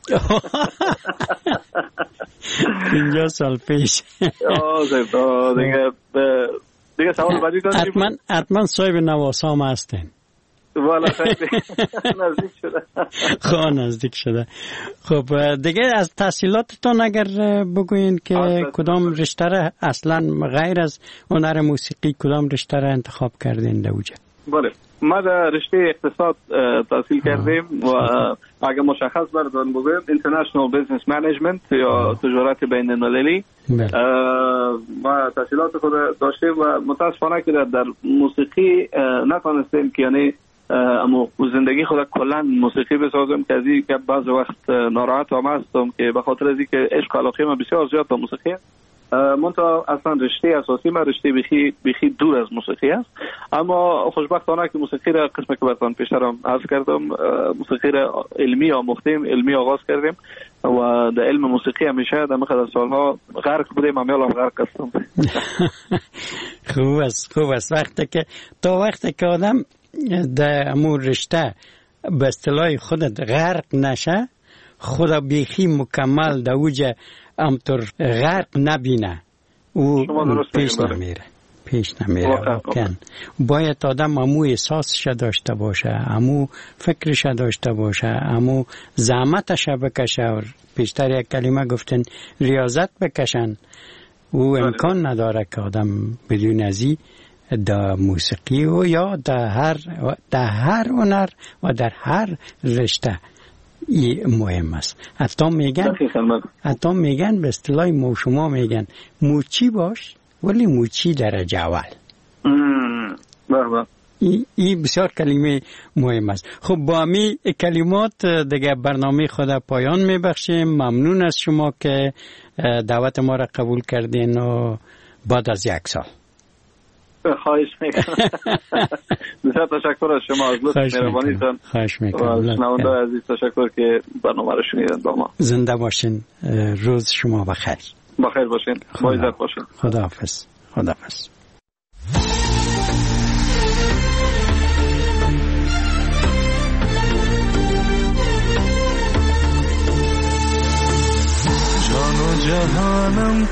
پنجاه سال پیش. آه زیبا دیگه دیگه سوال بعدی داریم. حتما حتما صاحب نواسام هستین. والا نزدیک شده. خب نزدیک شده. خب دیگه از تحصیلاتتون اگر بگوین که کدام رشته را اصلا غیر از هنر موسیقی کدام رشته را انتخاب کردین در اوجه؟ بله، ما در رشته اقتصاد تحصیل کردیم و اگر مشخص بردارم بگویم International Business Management یا تجارت بین المللی ما تحصیلات خود داشتیم و متاسفانه که در, در موسیقی نتونستیم که یعنی اما زندگی خود کلا موسیقی بسازم که از این که بعض وقت ناراحت هم هستم که به خاطر از این که عشق علاقه من بسیار زیاد به موسیقی منتها اصلا رشته اساسی من رشته بخی بخی دور از موسیقی است، اما خوشبختانه که موسیقی را قسم که براتون پیشترم عرض کردم موسیقی را علمی آموختیم، علمی آغاز کردیم و در علم موسیقی همیشه در مقدار سالها غرق بودیم، همیال هم غرق هستم. خوب است، خوب است. وقتی که تا وقتی که آدم در امور رشته به اصطلاح خودت غرق نشه، خدا بیخی مکمل در اوجه امطور غرق نبینه او پیش نمیره پیش نمیره کن. باید آدم امو احساسش داشته باشه، امو فکرش داشته باشه، امو زحمتش بکشه و پیشتر یک کلمه گفتن ریاضت بکشن. او امکان نداره که آدم بدون ازی در موسیقی و یا در هر در هر هنر و در هر رشته ای مهم است. حتی میگن حتی میگن به اصطلاح مو شما میگن موچی باش ولی موچی درجه اول. ای, ای بسیار کلمه مهم است. خب با می کلمات دیگه برنامه خود پایان میبخشیم. ممنون از شما که دعوت ما را قبول کردین و بعد از یک سال. خواهش میکنم. بسیار تشکر از شما، از لطف مهربانیتون. خواهش میکنم. شنونده عزیز تشکر که برنامه رو شنیدن با ما. زنده باشین. روز شما بخیر. بخیر باشین. با عزت باشین. خداحافظ. خداحافظ. جهانم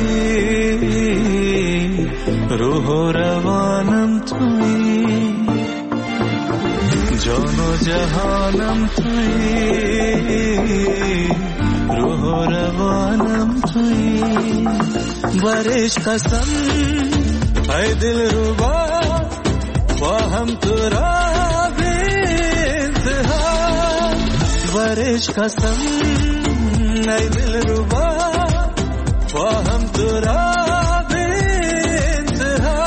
تویی، روح و روانم تویی، جان و جهانم تویی، روح و روانم تویی. برش قسم ای دل ربا خواهم تو را به انتها. برش قسم ای دل ربا خواهم تو را به انتها.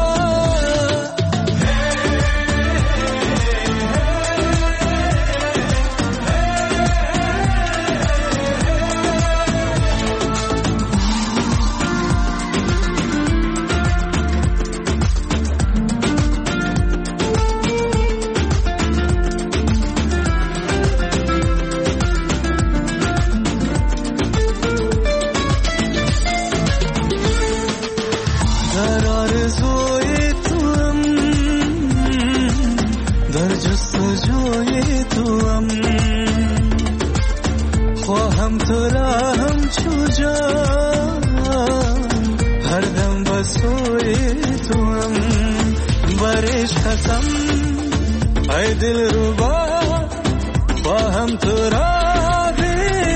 خواهم تو را همچو جان هر دم بسوی تو هم. برش قسم ای دل ربا خواهم تو را به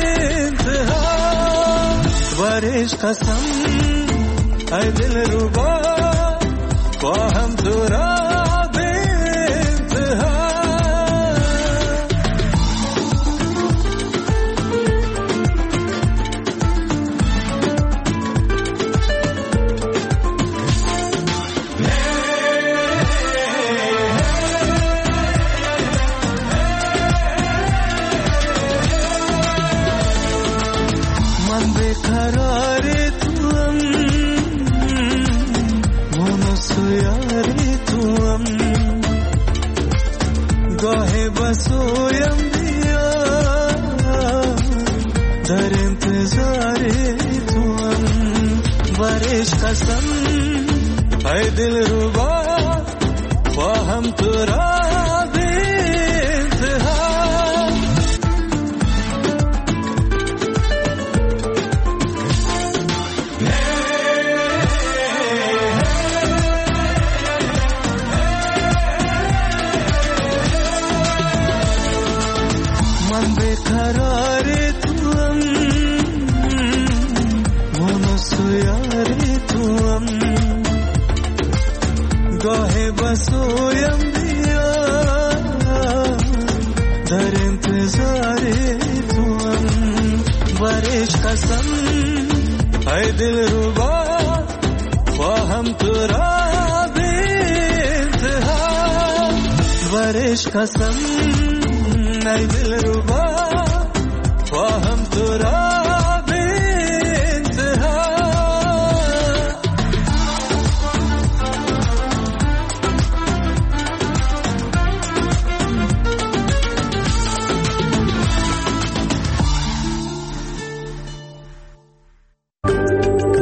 انتها. برش قسم ای دل ربا خواهم تو را بسویم بیا در انتظار تو هم. برش قسم ای دل ربا خواهم تو را به انتها. قرار تو هم منو یاری تو هم گاه بسویم ورش قسم ای دل ربا خواهم تو را به انتها ورش قسم ای دل ربا خواهم تو را